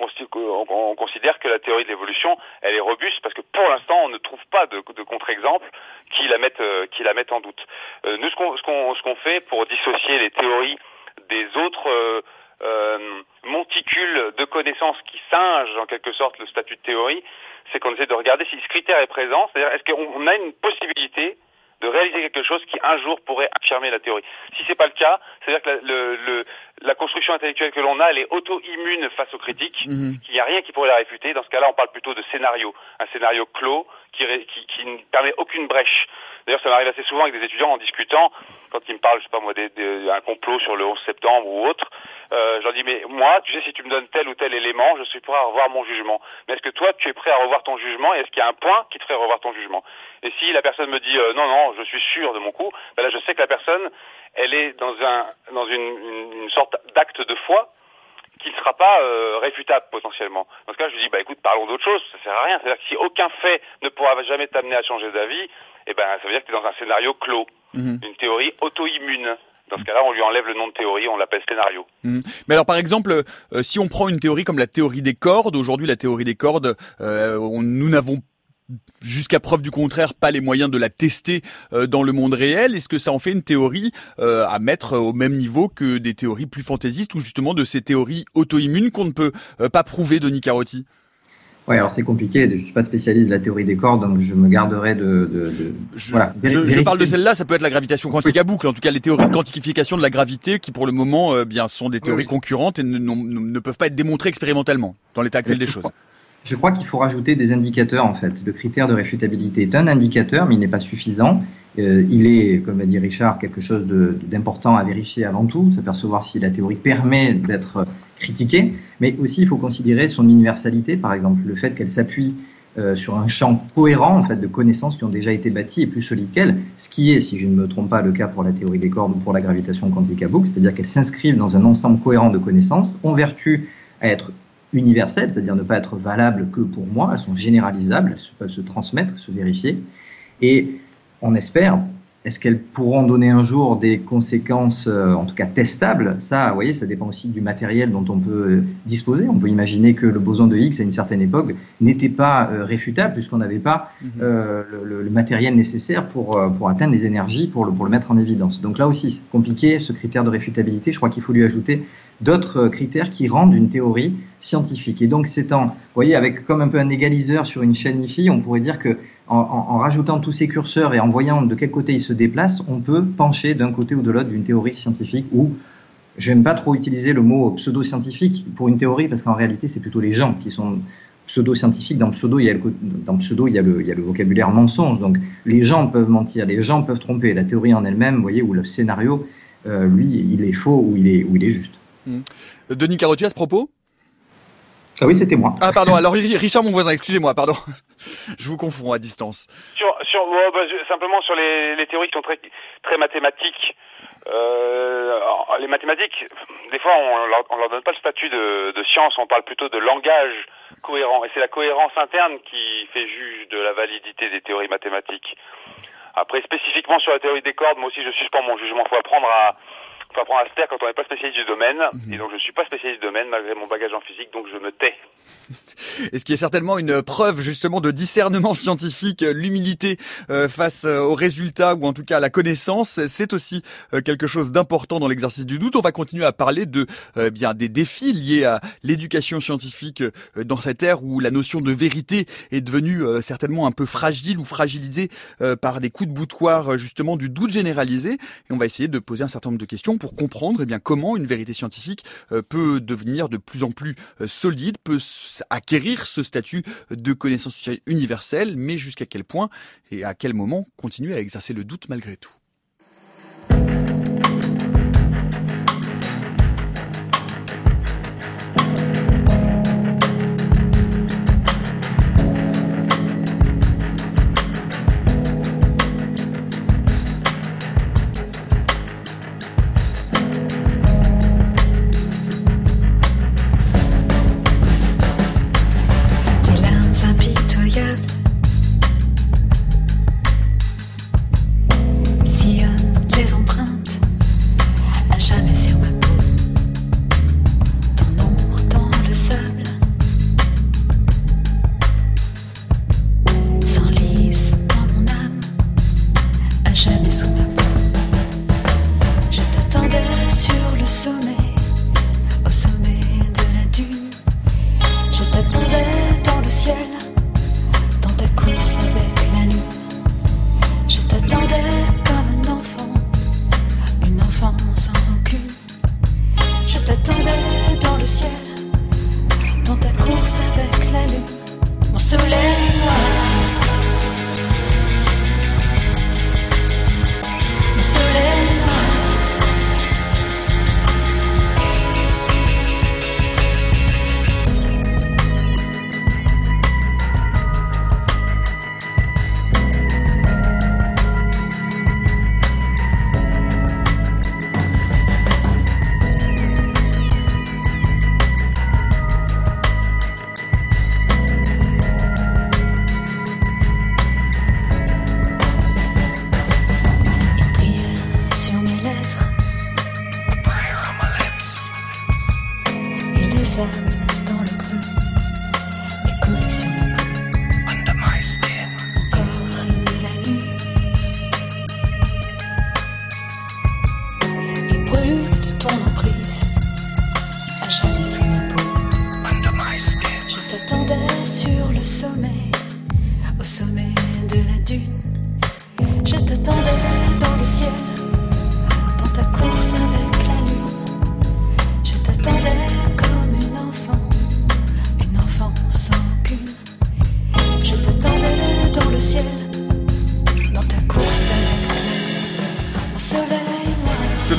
on considère que la théorie de l'évolution, elle est robuste, parce que pour l'instant, on ne trouve pas de, de contre-exemple qui la mettent, euh, qui la mettent en doute. Euh, nous, ce qu'on, ce qu'on, ce qu'on fait pour dissocier les théories des autres euh, euh, monticules de connaissances qui singent en quelque sorte le statut de théorie, c'est qu'on essaie de regarder si ce critère est présent, c'est-à-dire est-ce qu'on a une possibilité de réaliser quelque chose qui un jour pourrait affirmer la théorie. Si c'est pas le cas, c'est-à-dire que la, le, le, la construction intellectuelle que l'on a, elle est auto-immune face aux critiques, mmh. qu'il n'y a rien qui pourrait la réfuter. Dans ce cas-là, on parle plutôt de scénario, un scénario clos qui, qui, qui ne permet aucune brèche. D'ailleurs, ça m'arrive assez souvent avec des étudiants en discutant, quand ils me parlent, je sais pas moi, d'un complot sur le onze septembre ou autre, euh, je leur dis, mais moi, tu sais, si tu me donnes tel ou tel élément, je suis prêt à revoir mon jugement. Mais est-ce que toi, tu es prêt à revoir ton jugement, et est-ce qu'il y a un point qui te ferait revoir ton jugement? Et si la personne me dit, euh, non, non, je suis sûr de mon coup, ben là, je sais que la personne, elle est dans un, dans une, une, une sorte d'acte de foi, qui ne sera pas euh, réfutable potentiellement. Dans ce cas, je lui dis, bah écoute, parlons d'autre chose, ça sert à rien. C'est-à-dire que si aucun fait ne pourra jamais t'amener à changer d'avis, eh ben ça veut dire que tu es dans un scénario clos, mmh. une théorie auto-immune. Dans ce cas-là, on lui enlève le nom de théorie, on l'appelle scénario. Mmh. Mais alors, par exemple, euh, si on prend une théorie comme la théorie des cordes, aujourd'hui, la théorie des cordes, euh, on, nous n'avons jusqu'à preuve du contraire pas les moyens de la tester euh, dans le monde réel. Est-ce que ça en fait une théorie euh, à mettre au même niveau que des théories plus fantaisistes ou justement de ces théories auto-immunes qu'on ne peut euh, pas prouver, Denis Carotti? Ouais, alors c'est compliqué. Je suis pas spécialiste de la théorie des cordes, donc je me garderai de. de, de... Je, voilà. je, je parle de celle-là. Ça peut être la gravitation quantique à boucle. En tout cas, les théories de quantification de la gravité, qui pour le moment, euh, bien, sont des théories oui. concurrentes et ne, ne, ne peuvent pas être démontrées expérimentalement dans l'état actuel des choses. Je crois qu'il faut rajouter des indicateurs en fait. Le critère de réfutabilité est un indicateur, mais il n'est pas suffisant. Euh, il est, comme l'a dit Richard, quelque chose de, d'important à vérifier avant tout, s'apercevoir si la théorie permet d'être critiquée, mais aussi il faut considérer son universalité, par exemple, le fait qu'elle s'appuie euh, sur un champ cohérent en fait, de connaissances qui ont déjà été bâties et plus solides qu'elle, ce qui est, si je ne me trompe pas, le cas pour la théorie des cordes ou pour la gravitation quantique à boucle, c'est-à-dire qu'elles s'inscrivent dans un ensemble cohérent de connaissances, ont vertu à être universelles, c'est-à-dire ne pas être valables que pour moi, elles sont généralisables, elles peuvent se transmettre, se vérifier, et on espère, est-ce qu'elles pourront donner un jour des conséquences, euh, en tout cas testables? Ça, vous voyez, ça dépend aussi du matériel dont on peut euh, disposer. On peut imaginer que le boson de Higgs, à une certaine époque, n'était pas euh, réfutable, puisqu'on n'avait pas euh, le, le matériel nécessaire pour, euh, pour atteindre les énergies, pour le, pour le mettre en évidence. Donc là aussi, c'est compliqué, ce critère de réfutabilité. Je crois qu'il faut lui ajouter d'autres critères qui rendent une théorie scientifique. Et donc, c'est en, vous voyez, avec comme un peu un égaliseur sur une chaîne I F I, on pourrait dire que en, en, en rajoutant tous ces curseurs et en voyant de quel côté ils se déplacent, on peut pencher d'un côté ou de l'autre d'une théorie scientifique ou, j'aime pas trop utiliser le mot pseudo-scientifique pour une théorie parce qu'en réalité, c'est plutôt les gens qui sont pseudo-scientifiques. Dans pseudo, il y a le, dans pseudo, il y a le, il y a le vocabulaire mensonge. Donc, les gens peuvent mentir, les gens peuvent tromper. La théorie en elle-même, vous voyez, ou le scénario, euh, lui, il est faux ou il est, ou il est juste. Mmh. Denis Carotti, à ce propos? Ah oui, c'était moi. Ah pardon, alors Richard, mon voisin, excusez-moi, pardon. Je vous confonds à distance. Sur, sur, ouais, bah, simplement sur les, les théories qui sont très, très mathématiques. Euh, les mathématiques, des fois, on leur, on leur donne pas le statut de, de science, on parle plutôt de langage cohérent. Et c'est la cohérence interne qui fait juge de la validité des théories mathématiques. Après, spécifiquement sur la théorie des cordes, moi aussi, je suspends mon jugement. Il faut apprendre à... Il faut apprendre à se taire quand on n'est pas spécialiste du domaine, mmh. et donc je ne suis pas spécialiste du domaine malgré mon bagage en physique, donc je me tais. Et ce qui est certainement une preuve justement de discernement scientifique, l'humilité euh, face aux résultats ou en tout cas à la connaissance, c'est aussi euh, quelque chose d'important dans l'exercice du doute. On va continuer à parler de euh, bien des défis liés à l'éducation scientifique euh, dans cette ère où la notion de vérité est devenue euh, certainement un peu fragile ou fragilisée euh, par des coups de boutoir justement du doute généralisé. Et on va essayer de poser un certain nombre de questions pour comprendre eh bien, comment une vérité scientifique euh, peut devenir de plus en plus euh, solide, peut acquérir ce statut de connaissance universelle, mais jusqu'à quel point et à quel moment continuer à exercer le doute malgré tout. Comme une enfant, une enfant sans cul.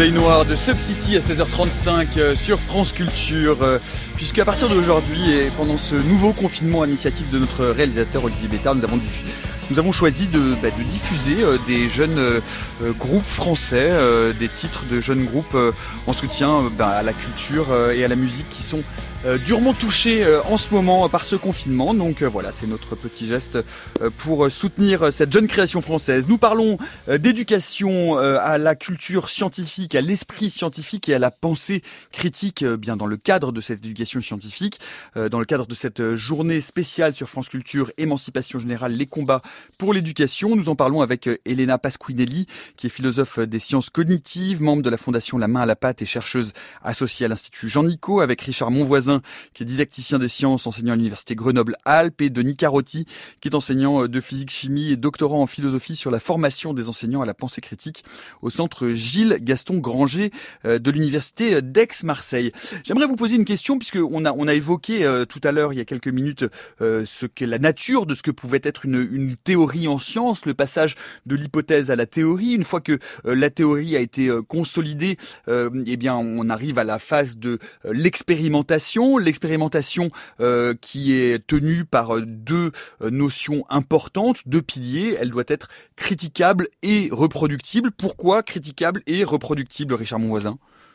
Soleil Noir de Subcity à seize heures trente-cinq euh, sur France Culture, euh, puisque à partir d'aujourd'hui et pendant ce nouveau confinement à l'initiative de notre réalisateur Olivier Bétard, nous avons diffusé Nous avons choisi de, bah, de diffuser euh, des jeunes euh, groupes français, euh, des titres de jeunes groupes euh, en soutien euh, bah, à la culture euh, et à la musique qui sont euh, durement touchés euh, en ce moment par ce confinement. Donc euh, voilà, c'est notre petit geste euh, pour soutenir cette jeune création française. Nous parlons euh, d'éducation euh, à la culture scientifique, à l'esprit scientifique et à la pensée critique, euh, bien dans le cadre de cette éducation scientifique, euh, dans le cadre de cette journée spéciale sur France Culture, Émancipation générale, les combats pour l'éducation. Nous en parlons avec Elena Pasquinelli, qui est philosophe des sciences cognitives, membre de la Fondation La Main à la Pâte et chercheuse associée à l'Institut Jean-Nicot, avec Richard Monvoisin, qui est didacticien des sciences, enseignant à l'Université Grenoble-Alpes, et Denis Carotti, qui est enseignant de physique-chimie et doctorant en philosophie sur la formation des enseignants à la pensée critique au centre Gilles Gaston Granger de l'Université d'Aix-Marseille. J'aimerais vous poser une question, puisqu'on a, on a évoqué euh, tout à l'heure, il y a quelques minutes, euh, ce que la nature de ce que pouvait être une, une théorie en science, le passage de l'hypothèse à la théorie. Une fois que euh, la théorie a été euh, consolidée, euh, eh bien, on arrive à la phase de euh, l'expérimentation. L'expérimentation euh, qui est tenue par euh, deux euh, notions importantes, deux piliers. Elle doit être critiquable et reproductible. Pourquoi critiquable et reproductible, Richard Monvoisin ?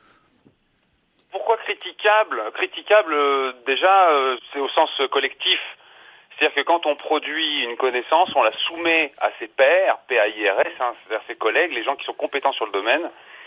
Pourquoi critiquable ? Critiquable, euh, déjà, euh, c'est au sens collectif. C'est-à-dire que quand on produit une connaissance, on la soumet à ses pairs, P A I R S, hein, c'est-à-dire ses collègues, les gens qui sont compétents sur le domaine.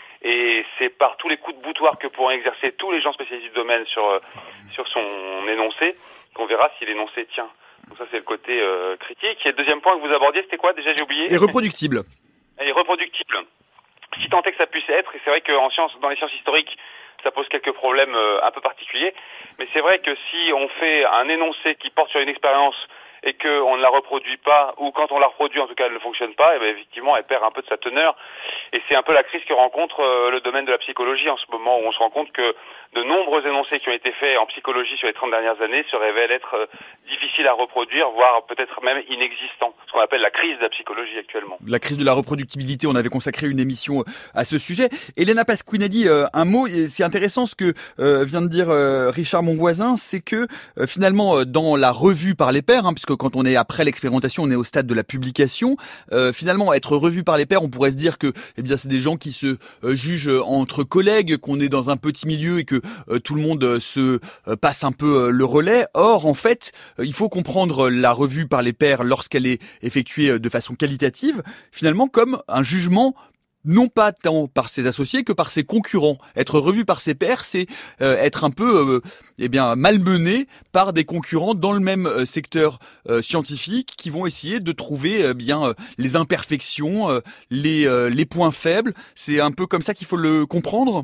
Et c'est par tous les coups de boutoir que pourront exercer tous les gens spécialisés du domaine sur sur son énoncé qu'on verra si l'énoncé tient. Donc ça, c'est le côté euh, critique. Et le deuxième point que vous abordiez, c'était quoi ? Déjà, j'ai oublié. Et reproductible. Et reproductible. Si tant est que ça puisse être, et c'est vrai qu'en sciences, dans les sciences historiques, ça pose quelques problèmes euh, un peu particuliers. Mais c'est vrai que si on fait un énoncé qui porte sur une expérience et qu'on ne la reproduit pas, ou quand on la reproduit, en tout cas, elle ne fonctionne pas, et bien effectivement, elle perd un peu de sa teneur. Et c'est un peu la crise que rencontre euh, le domaine de la psychologie en ce moment, où on se rend compte que de nombreux énoncés qui ont été faits en psychologie sur les trente dernières années se révèlent être euh, difficiles à reproduire, voire peut-être même inexistants. Ce qu'on appelle la crise de la psychologie actuellement. La crise de la reproductibilité, on avait consacré une émission à ce sujet. Elena Pasquinelli, euh, un mot, c'est intéressant ce que euh, vient de dire euh, Richard Monvoisin, c'est que euh, finalement, dans la revue par les pairs, hein, puisque quand on est après l'expérimentation, on est au stade de la publication, euh, finalement, être revu par les pairs, on pourrait se dire que eh bien, c'est des gens qui se euh, jugent entre collègues, qu'on est dans un petit milieu et que euh, tout le monde euh, se euh, passe un peu euh, le relais. Or, en fait, euh, il faut comprendre la revue par les pairs lorsqu'elle est effectuée de façon qualitative, finalement comme un jugement non pas tant par ses associés que par ses concurrents. Être revu par ses pairs, c'est euh, être un peu euh, eh bien malmené par des concurrents dans le même euh, secteur euh, scientifique qui vont essayer de trouver euh, bien euh, les imperfections, euh, les euh, les points faibles. C'est un peu comme ça qu'il faut le comprendre.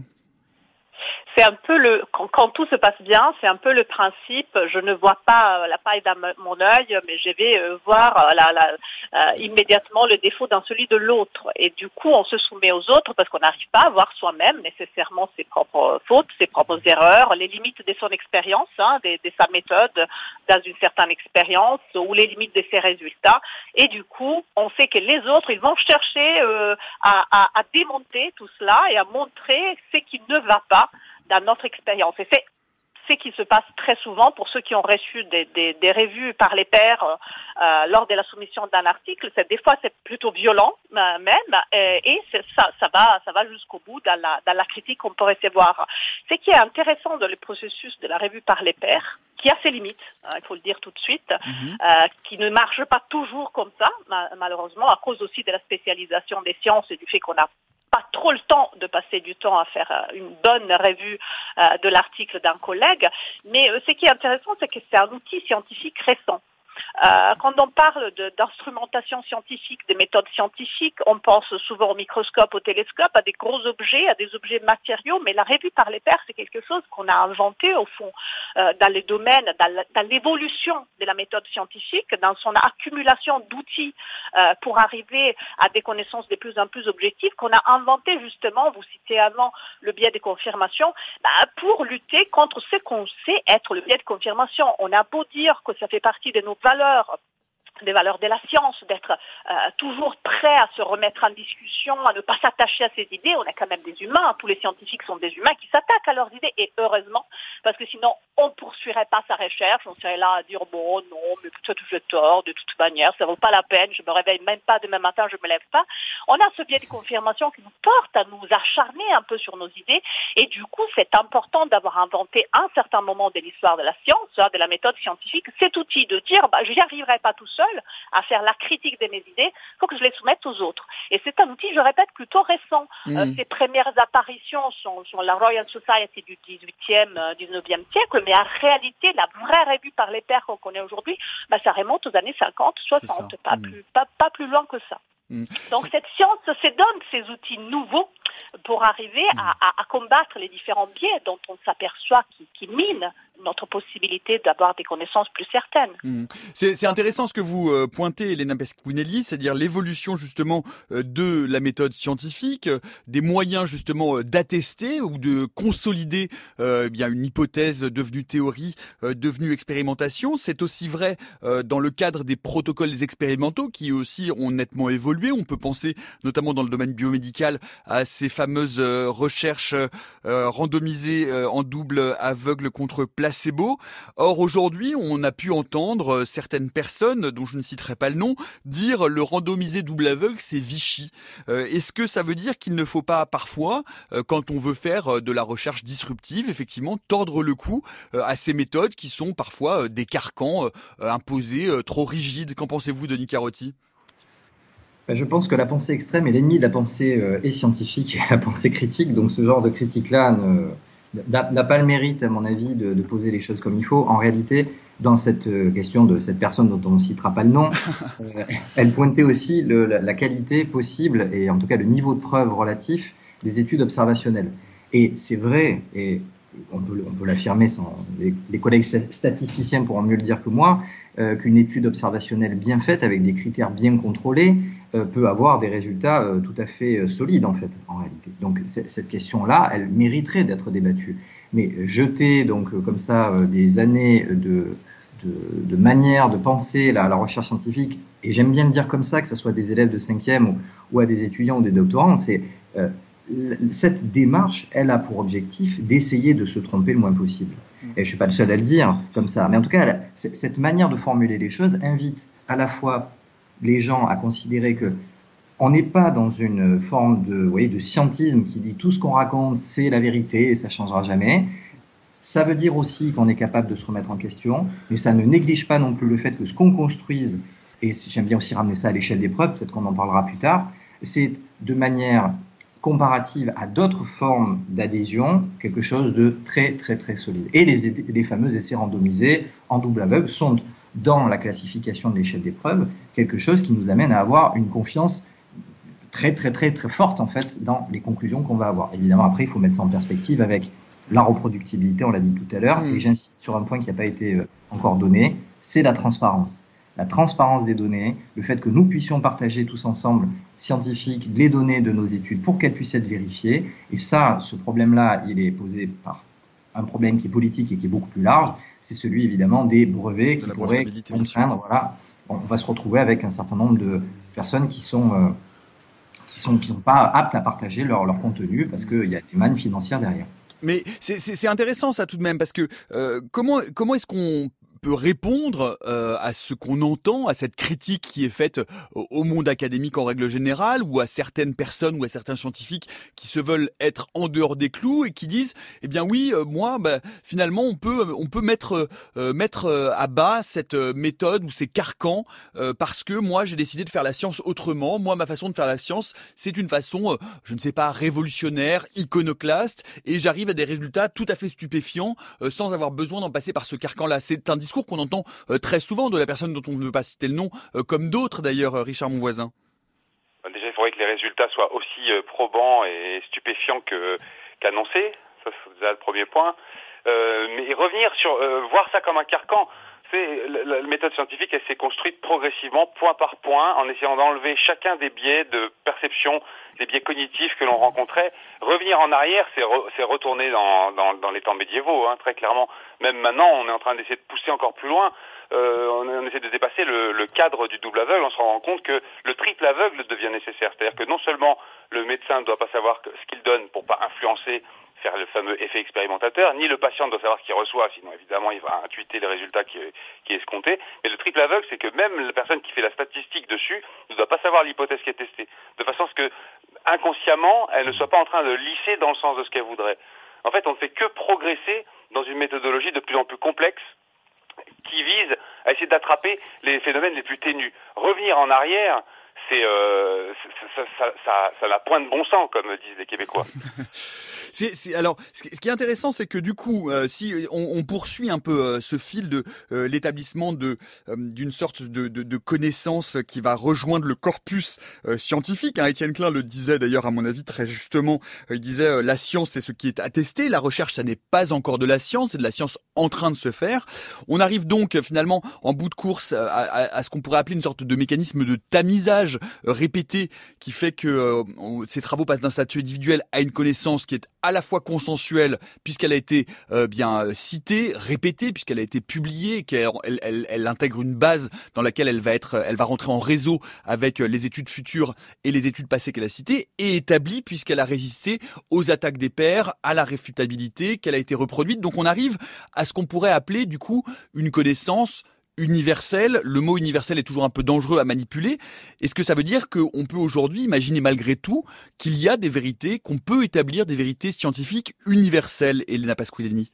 C'est un peu le quand, quand tout se passe bien, c'est un peu le principe. Je ne vois pas la paille dans mon œil, mais je vais euh, voir la, la, euh, immédiatement le défaut dans celui de l'autre. Et du coup, on se soumet aux autres parce qu'on n'arrive pas à voir soi-même nécessairement ses propres fautes, ses propres erreurs, les limites de son expérience, hein, de, de sa méthode dans une certaine expérience ou les limites de ses résultats. Et du coup, on sait que les autres, ils vont chercher euh, à, à, à démonter tout cela et à montrer ce qui ne va pas dans notre expérience. Et c'est ce qui se passe très souvent pour ceux qui ont reçu des, des, des revues par les pairs euh, lors de la soumission d'un article. C'est, des fois, c'est plutôt violent euh, même, et, et c'est, ça, ça va, ça va jusqu'au bout dans la, dans la critique qu'on peut recevoir. Ce qui est intéressant dans le processus de la revue par les pairs, qui a ses limites, hein, il faut le dire tout de suite, mmh. euh, qui ne marche pas toujours comme ça, malheureusement, à cause aussi de la spécialisation des sciences et du fait qu'on a pas trop le temps de passer du temps à faire une bonne revue euh, de l'article d'un collègue. Mais euh, ce qui est intéressant, c'est que c'est un outil scientifique récent. Euh, quand on parle de, d'instrumentation scientifique, des méthodes scientifiques, on pense souvent au microscope, au télescope, à des gros objets, à des objets matériaux, mais la revue par les pairs, c'est quelque chose qu'on a inventé au fond euh, dans les domaines, dans, la, dans l'évolution de la méthode scientifique, dans son accumulation d'outils euh, pour arriver à des connaissances de plus en plus objectives, qu'on a inventé justement, vous citez avant le biais de confirmation, bah, pour lutter contre ce qu'on sait être le biais de confirmation. On a beau dire que ça fait partie de nos valeurs des valeurs de la science, d'être euh, toujours prêt à se remettre en discussion, à ne pas s'attacher à ses idées. On est quand même des humains, tous les scientifiques sont des humains qui s'attaquent à leurs idées, et heureusement, parce que sinon on ne poursuivrait pas sa recherche, on serait là à dire bon non, mais peut-être j'ai tort, de toute manière, ça vaut pas la peine, je me réveille même pas demain matin, je me lève pas. On a ce biais de confirmation qui nous porte à nous acharner un peu sur nos idées, et du coup c'est important d'avoir inventé à un certain moment de l'histoire de la science, de la méthode scientifique, cet outil de dire bah, je n'y arriverai pas tout seul à faire la critique de mes idées, il faut que je les soumette aux autres. Et c'est un outil, je répète, plutôt récent. Mmh. Euh, ses premières apparitions sont sur la Royal Society du dix-huitième, dix-neuvième siècle, mais en réalité, la vraie revue par les pairs qu'on connaît aujourd'hui, bah, ça remonte aux années cinquante, soixante, pas, mmh. plus, pas, pas plus loin que ça. Mmh. Donc c'est... cette science se donne ces outils nouveaux pour arriver mmh. à, à, à combattre les différents biais dont on s'aperçoit qui, qui minent notre possibilité d'avoir des connaissances plus certaines. Mmh. C'est, c'est intéressant ce que vous euh, pointez, Elena Pasquinelli, c'est-à-dire l'évolution justement euh, de la méthode scientifique, euh, des moyens justement euh, d'attester ou de consolider euh, bien une hypothèse devenue théorie, euh, devenue expérimentation. C'est aussi vrai euh, dans le cadre des protocoles expérimentaux qui aussi ont nettement évolué. On peut penser notamment dans le domaine biomédical à ces fameuses euh, recherches euh, randomisées euh, en double aveugle contre placebo. Placebo. Or, aujourd'hui, on a pu entendre certaines personnes, dont je ne citerai pas le nom, dire le randomisé double aveugle, c'est Vichy. Euh, est-ce que ça veut dire qu'il ne faut pas parfois, euh, quand on veut faire de la recherche disruptive, effectivement, tordre le cou euh, à ces méthodes qui sont parfois euh, des carcans euh, imposés, euh, trop rigides? Qu'en pensez-vous, Denis Carotti? Je pense que la pensée extrême est l'ennemi de la pensée euh, et scientifique et la pensée critique. Donc, ce genre de critique-là ne... n'a pas le mérite, à mon avis, de, de poser les choses comme il faut. En réalité, dans cette question de cette personne dont on ne citera pas le nom, euh, elle pointait aussi le, la, la qualité possible, et en tout cas le niveau de preuve relatif des études observationnelles. Et c'est vrai, et on peut, on peut l'affirmer, sans, les, les collègues statisticiens pourront mieux le dire que moi, euh, qu'une étude observationnelle bien faite, avec des critères bien contrôlés, euh, peut avoir des résultats euh, tout à fait euh, solides, en fait, en réalité. Donc, cette question-là, elle mériterait d'être débattue. Mais jeter, donc, euh, comme ça, euh, des années de, de, de manière de penser la, la recherche scientifique, et j'aime bien le dire comme ça, que ce soit des élèves de cinquième ou, ou à des étudiants ou des doctorants, c'est... Euh, cette démarche, elle a pour objectif d'essayer de se tromper le moins possible. Et je ne suis pas le seul à le dire comme ça. Mais en tout cas, elle, cette manière de formuler les choses invite à la fois les gens à considérer que on n'est pas dans une forme de, vous voyez, de scientisme qui dit tout ce qu'on raconte, c'est la vérité et ça ne changera jamais. Ça veut dire aussi qu'on est capable de se remettre en question, mais ça ne néglige pas non plus le fait que ce qu'on construise, et j'aime bien aussi ramener ça à l'échelle des preuves, peut-être qu'on en parlera plus tard, c'est de manière comparative à d'autres formes d'adhésion, quelque chose de très très très solide. Et les, les fameux essais randomisés en double aveugle sont, dans la classification de l'échelle des preuves, quelque chose qui nous amène à avoir une confiance très très très très forte en fait dans les conclusions qu'on va avoir. Évidemment, après, il faut mettre ça en perspective avec la reproductibilité, on l'a dit tout à l'heure, mmh. et j'insiste sur un point qui n'a pas été encore donné, c'est la transparence. La transparence des données, le fait que nous puissions partager tous ensemble, scientifiques, les données de nos études pour qu'elles puissent être vérifiées. Et ça, ce problème-là, il est posé par un problème qui est politique et qui est beaucoup plus large. C'est celui, évidemment, des brevets qui pourraient contraindre. Voilà, on va se retrouver avec un certain nombre de personnes qui sont, euh, qui sont, qui sont pas aptes à partager leur, leur contenu parce qu'il y a des mannes financières derrière. Mais c'est, c'est, c'est intéressant ça tout de même, parce que euh, comment, comment est-ce qu'on peut répondre euh, à ce qu'on entend, à cette critique qui est faite au, au monde académique en règle générale, ou à certaines personnes ou à certains scientifiques qui se veulent être en dehors des clous et qui disent eh bien oui, euh, moi bah, finalement on peut on peut mettre euh, mettre euh, à bas cette euh, méthode ou ces carcans euh, parce que moi j'ai décidé de faire la science autrement. Moi ma façon de faire la science c'est une façon euh, je ne sais pas révolutionnaire, iconoclaste, et j'arrive à des résultats tout à fait stupéfiants euh, sans avoir besoin d'en passer par ce carcan-là. C'est un discours qu'on entend euh, très souvent de la personne dont on ne veut pas citer le nom, euh, comme d'autres d'ailleurs, Richard Monvoisin. Déjà, il faudrait que les résultats soient aussi euh, probants et stupéfiants que, qu'annoncés. Ça, c'est déjà le premier point. Euh, mais revenir sur euh, voir ça comme un carcan. C'est la, la méthode scientifique, elle s'est construite progressivement, point par point, en essayant d'enlever chacun des biais de perception, des biais cognitifs que l'on rencontrait. Revenir en arrière, c'est, re, c'est retourner dans, dans, dans les temps médiévaux, hein, très clairement. Même maintenant, on est en train d'essayer de pousser encore plus loin. Euh, on, on essaie de dépasser le, le cadre du double aveugle. On se rend compte que le triple aveugle devient nécessaire. C'est-à-dire que non seulement le médecin ne doit pas savoir ce qu'il donne pour pas influencer, faire le fameux effet expérimentateur, ni le patient doit savoir ce qu'il reçoit, sinon évidemment il va intuiter les résultats qui, qui est escompté. Mais le triple aveugle, c'est que même la personne qui fait la statistique dessus ne doit pas savoir l'hypothèse qui est testée, de façon à ce que inconsciemment, elle ne soit pas en train de lisser dans le sens de ce qu'elle voudrait. En fait, on ne fait que progresser dans une méthodologie de plus en plus complexe qui vise à essayer d'attraper les phénomènes les plus ténus. Revenir en arrière, c'est euh, ça, ça, ça, ça n'a point de bon sens, comme disent les Québécois. c'est, c'est, alors, ce qui est intéressant, c'est que du coup, euh, si on, on poursuit un peu euh, ce fil de euh, l'établissement de euh, d'une sorte de, de, de connaissance qui va rejoindre le corpus euh, scientifique, hein, Étienne Klein le disait d'ailleurs, à mon avis, très justement. Euh, il disait euh, la science, c'est ce qui est attesté. La recherche, ça n'est pas encore de la science, c'est de la science en train de se faire. On arrive donc finalement en bout de course à, à, à ce qu'on pourrait appeler une sorte de mécanisme de tamisage répété qui fait que euh, on, ces travaux passent d'un statut individuel à une connaissance qui est à la fois consensuelle puisqu'elle a été euh, bien citée, répétée, puisqu'elle a été publiée, qu'elle elle, elle, elle intègre une base dans laquelle elle va être, elle va rentrer en réseau avec les études futures et les études passées qu'elle a citées, et établie puisqu'elle a résisté aux attaques des pairs, à la réfutabilité, qu'elle a été reproduite. Donc on arrive à ce qu'on pourrait appeler du coup une connaissance universel. Le mot universel est toujours un peu dangereux à manipuler. Est-ce que ça veut dire qu'on peut aujourd'hui imaginer malgré tout qu'il y a des vérités, qu'on peut établir des vérités scientifiques universelles, Elena Pasquilini?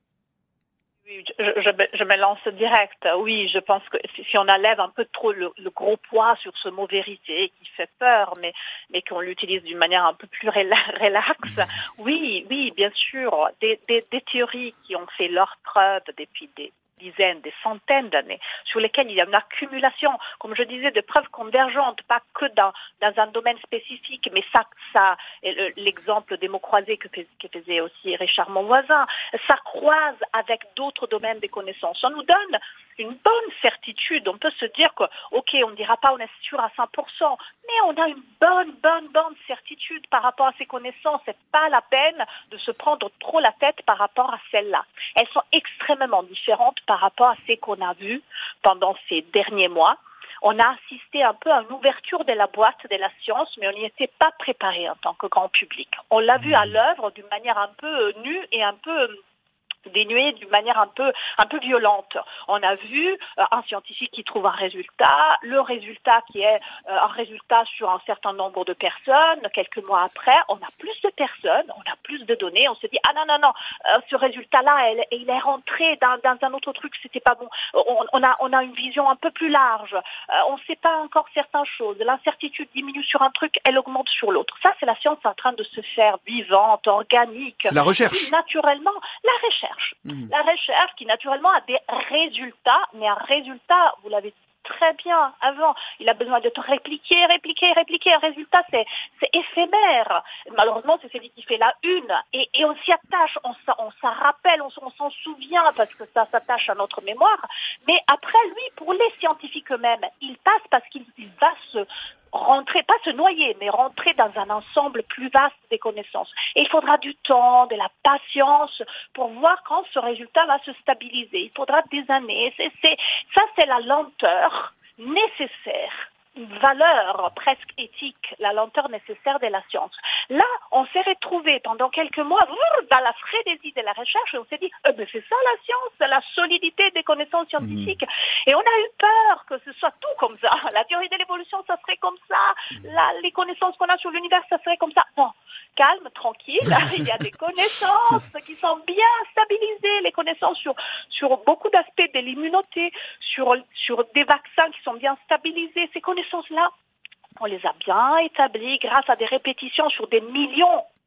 Oui, je, je, je me lance direct. Oui, je pense que si on enlève un peu trop le, le gros poids sur ce mot vérité qui fait peur, mais, mais qu'on l'utilise d'une manière un peu plus relaxe, oui, oui, bien sûr, des, des, des théories qui ont fait leur preuve depuis des dizaines, des centaines d'années, sur lesquelles il y a une accumulation, comme je disais, de preuves convergentes, pas que dans, dans un domaine spécifique, mais ça, ça l'exemple des mots croisés que, que faisait aussi Richard Monvoisin, ça croise avec d'autres domaines des connaissances. Ça nous donne une bonne certitude. On peut se dire que, ok, on ne dira pas on est sûr à cent pour cent, mais on a une bonne, bonne, bonne certitude par rapport à ces connaissances. C'est pas la peine de se prendre trop la tête par rapport à celles-là. Elles sont extrêmement différentes par rapport à ce qu'on a vu pendant ces derniers mois. On a assisté un peu à une ouverture de la boîte de la science, mais on n'y était pas préparé en tant que grand public. On l'a vu à l'œuvre d'une manière un peu nue et un peu dénuée d'une manière un peu un peu violente. On a vu euh, un scientifique qui trouve un résultat, le résultat qui est euh, un résultat sur un certain nombre de personnes. Quelques mois après, on a plus de personnes, on a plus de données. On se dit ah non non non, euh, ce résultat-là, elle, il est rentré dans, dans un autre truc, c'était pas bon. On, on a on a une vision un peu plus large. Euh, on ne sait pas encore certaines choses. L'incertitude diminue sur un truc, elle augmente sur l'autre. Ça, c'est la science en train de se faire vivante, organique. C'est la recherche. Naturellement, la recherche. Mmh. La recherche qui naturellement a des résultats, mais un résultat, vous l'avez dit très bien avant, il a besoin d'être répliqué, répliqué, répliqué. Un résultat, c'est, c'est éphémère. Malheureusement, c'est celui qui fait la une. Et, et on s'y attache, on, on s'en rappelle, on, on s'en souvient parce que ça s'attache à notre mémoire. Mais après, lui, pour les scientifiques eux-mêmes, il passe parce qu'il va se rentrer, pas se noyer, mais rentrer dans un ensemble plus vaste des connaissances. Et il faudra du temps, de la patience pour voir quand ce résultat va se stabiliser. Il faudra des années. C'est, c'est, ça, c'est la lenteur nécessaire, une valeur presque éthique, la lenteur nécessaire de la science. Là, on s'est retrouvé pendant quelques mois dans la frénésie de la recherche et on s'est dit, eh ben c'est ça la science, la solidité des connaissances scientifiques. Mmh. Et on a eu peur que ce soit tout comme ça. La théorie de l'évolution, ça serait comme ça. La, les connaissances qu'on a sur l'univers, ça serait comme ça. Non, calme, tranquille. Il y a des connaissances qui sont bien stabilisées, les connaissances sur, sur beaucoup d'aspects de l'immunité, sur, sur des vaccins qui sont bien stabilisés. Ces connaissances là, on les a bien établies grâce à des répétitions sur des millions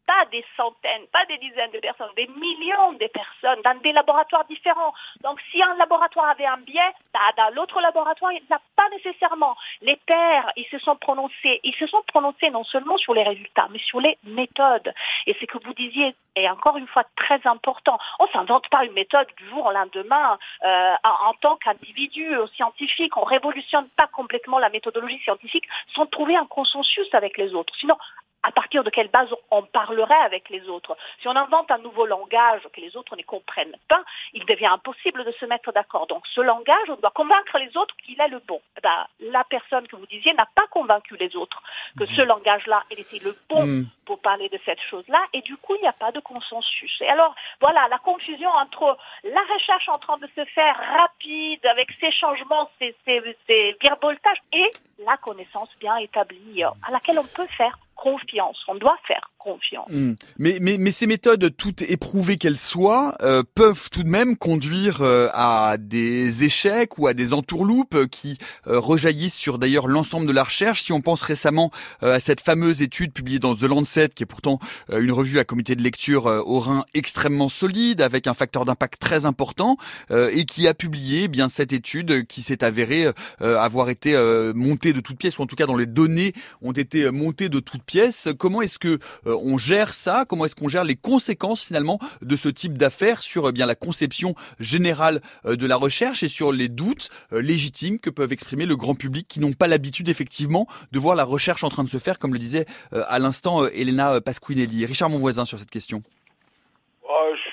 pas des centaines, pas des dizaines de personnes, des millions de personnes dans des laboratoires différents. Donc, si un laboratoire avait un biais, bah, dans l'autre laboratoire, il n'a pas nécessairement. Les pairs, ils se sont prononcés, ils se sont prononcés non seulement sur les résultats, mais sur les méthodes. Et ce que vous disiez est encore une fois très important. On s'invente pas une méthode du jour au lendemain euh, en, en tant qu'individu scientifique. On révolutionne pas complètement la méthodologie scientifique sans trouver un consensus avec les autres. Sinon, à partir de quelle base on parlerait avec les autres? Si on invente un nouveau langage que les autres ne comprennent pas, il devient impossible de se mettre d'accord. Donc ce langage, on doit convaincre les autres qu'il est le bon. Ben, la personne que vous disiez n'a pas convaincu les autres que mmh. ce langage-là, il était le bon mmh. pour parler de cette chose-là, et du coup, il n'y a pas de consensus. Et alors, voilà, la confusion entre la recherche en train de se faire rapide, avec ces changements, ces, ces, ces virevoltages, et la connaissance bien établie, à laquelle on peut faire confiance, on doit faire confiance. Mmh. Mais, mais, mais ces méthodes, toutes éprouvées qu'elles soient, euh, peuvent tout de même conduire euh, à des échecs ou à des entourloupes qui euh, rejaillissent sur d'ailleurs l'ensemble de la recherche. Si on pense récemment euh, à cette fameuse étude publiée dans The Lancet, qui est pourtant euh, une revue à comité de lecture euh, au rein extrêmement solide, avec un facteur d'impact très important, euh, et qui a publié eh bien cette étude qui s'est avérée euh, avoir été euh, montée de toutes pièces, ou en tout cas dont les données ont été montées de toutes pièces. Comment est-ce que euh, on gère ça? Comment est-ce qu'on gère les conséquences finalement de ce type d'affaires sur euh, bien la conception générale euh, de la recherche et sur les doutes euh, légitimes que peuvent exprimer le grand public qui n'ont pas l'habitude effectivement de voir la recherche en train de se faire, comme le disait euh, à l'instant euh, Elena Pasquinelli. Richard Monvoisin sur cette question. Oh, je...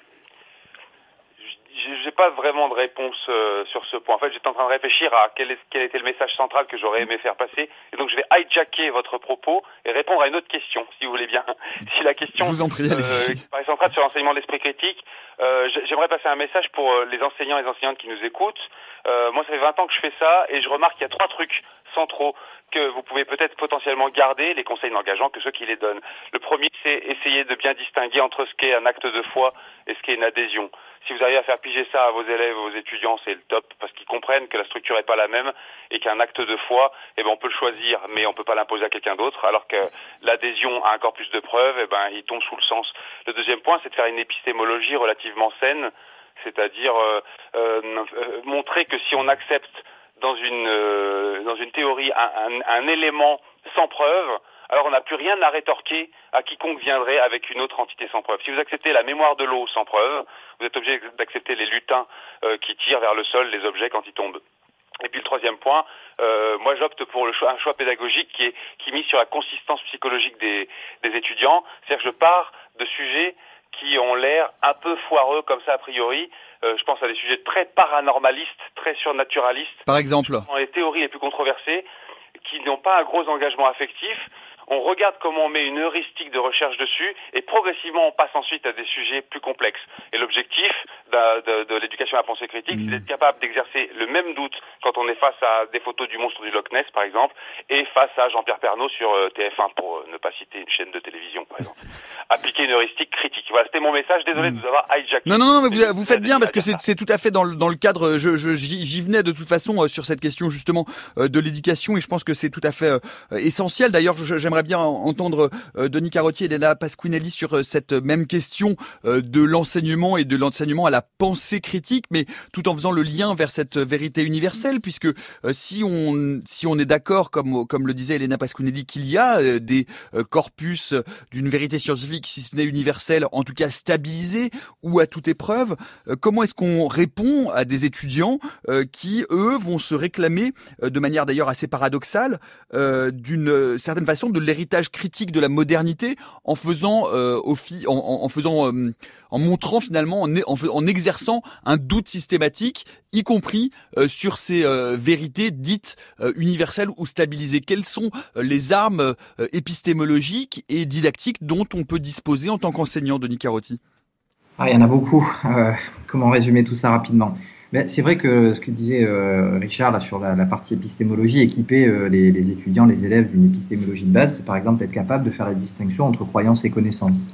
J'ai pas vraiment de réponse euh, sur ce point. En fait, j'étais en train de réfléchir à quel, est, quel était le message central que j'aurais aimé faire passer. Et donc, je vais hijacker votre propos et répondre à une autre question, si vous voulez bien. Si la question je vous en prie, euh, qui paraît centrale sur l'enseignement de l'esprit critique, euh, j'aimerais passer un message pour euh, les enseignants et les enseignantes qui nous écoutent. Euh, moi, ça fait vingt ans que je fais ça et je remarque qu'il y a trois trucs centraux que vous pouvez peut-être potentiellement garder, les conseils n'engageant que ceux qui les donnent. Le premier, c'est essayer de bien distinguer entre ce qu'est un acte de foi et ce qu'est une adhésion. Si vous arrivez à faire piger ça à vos élèves, aux étudiants, c'est le top, parce qu'ils comprennent que la structure n'est pas la même et qu'un acte de foi, eh ben, on peut le choisir, mais on peut pas l'imposer à quelqu'un d'autre, alors que l'adhésion a encore plus de preuves, eh ben, il tombe sous le sens. Le deuxième point, c'est de faire une épistémologie relativement saine, c'est-à-dire euh, euh, montrer que si on accepte dans une euh, dans une théorie un, un, un élément sans preuve, alors on n'a plus rien à rétorquer à quiconque viendrait avec une autre entité sans preuve. Si vous acceptez la mémoire de l'eau sans preuve, vous êtes obligé d'accepter les lutins euh, qui tirent vers le sol les objets quand ils tombent. Et puis le troisième point, euh, moi j'opte pour le choix, un choix pédagogique qui est qui mise sur la consistance psychologique des, des étudiants. C'est-à-dire que je pars de sujets qui ont l'air un peu foireux comme ça a priori. Euh, je pense à des sujets très paranormalistes, très surnaturalistes. Par exemple, dans les théories les plus controversées, qui n'ont pas un gros engagement affectif. On regarde comment on met une heuristique de recherche dessus et progressivement on passe ensuite à des sujets plus complexes. Et l'objectif de, de, de l'éducation à la pensée critique, mmh. c'est d'être capable d'exercer le même doute quand on est face à des photos du monstre du Loch Ness, par exemple, et face à Jean-Pierre Pernaut sur T F un, pour ne pas citer une chaîne de télévision, par exemple. Appliquer une heuristique critique. Voilà, c'était mon message. Désolé mmh. de vous avoir hijacké. Non, non, non, mais vous, vous faites bien parce que c'est, c'est tout à fait dans le, dans le cadre. Je, je, j'y, j'y venais de toute façon euh, sur cette question justement euh, de l'éducation et je pense que c'est tout à fait euh, essentiel. D'ailleurs, je, j'aimerais bien entendre euh, Denis Carottier et Elena Pasquinelli sur euh, cette même question euh, de l'enseignement et de l'enseignement à la pensée critique, mais tout en faisant le lien vers cette vérité universelle, puisque euh, si on si on est d'accord, comme comme le disait Elena Pasquinelli, qu'il y a euh, des euh, corpus d'une vérité scientifique, si ce n'est universelle, en tout cas stabilisée ou à toute épreuve, euh, comment est-ce qu'on répond à des étudiants euh, qui, eux, vont se réclamer, euh, de manière d'ailleurs assez paradoxale, euh, d'une euh, certaine façon de l'héritage critique de la modernité, en faisant euh, au fi- en, en, en faisant euh, en montrant finalement, en, en, en exerçant un doute systématique, y compris euh, sur ces euh, vérités dites euh, universelles ou stabilisées. Quelles sont euh, les armes euh, épistémologiques et didactiques dont on peut disposer en tant qu'enseignant, Denis Carotti? Ah, il y en a beaucoup. Euh, comment résumer tout ça rapidement? Ben, c'est vrai que ce que disait euh, Richard là, sur la, la partie épistémologie, équiper euh, les, les étudiants, les élèves d'une épistémologie de base, c'est par exemple être capable de faire la distinction entre croyances et connaissances.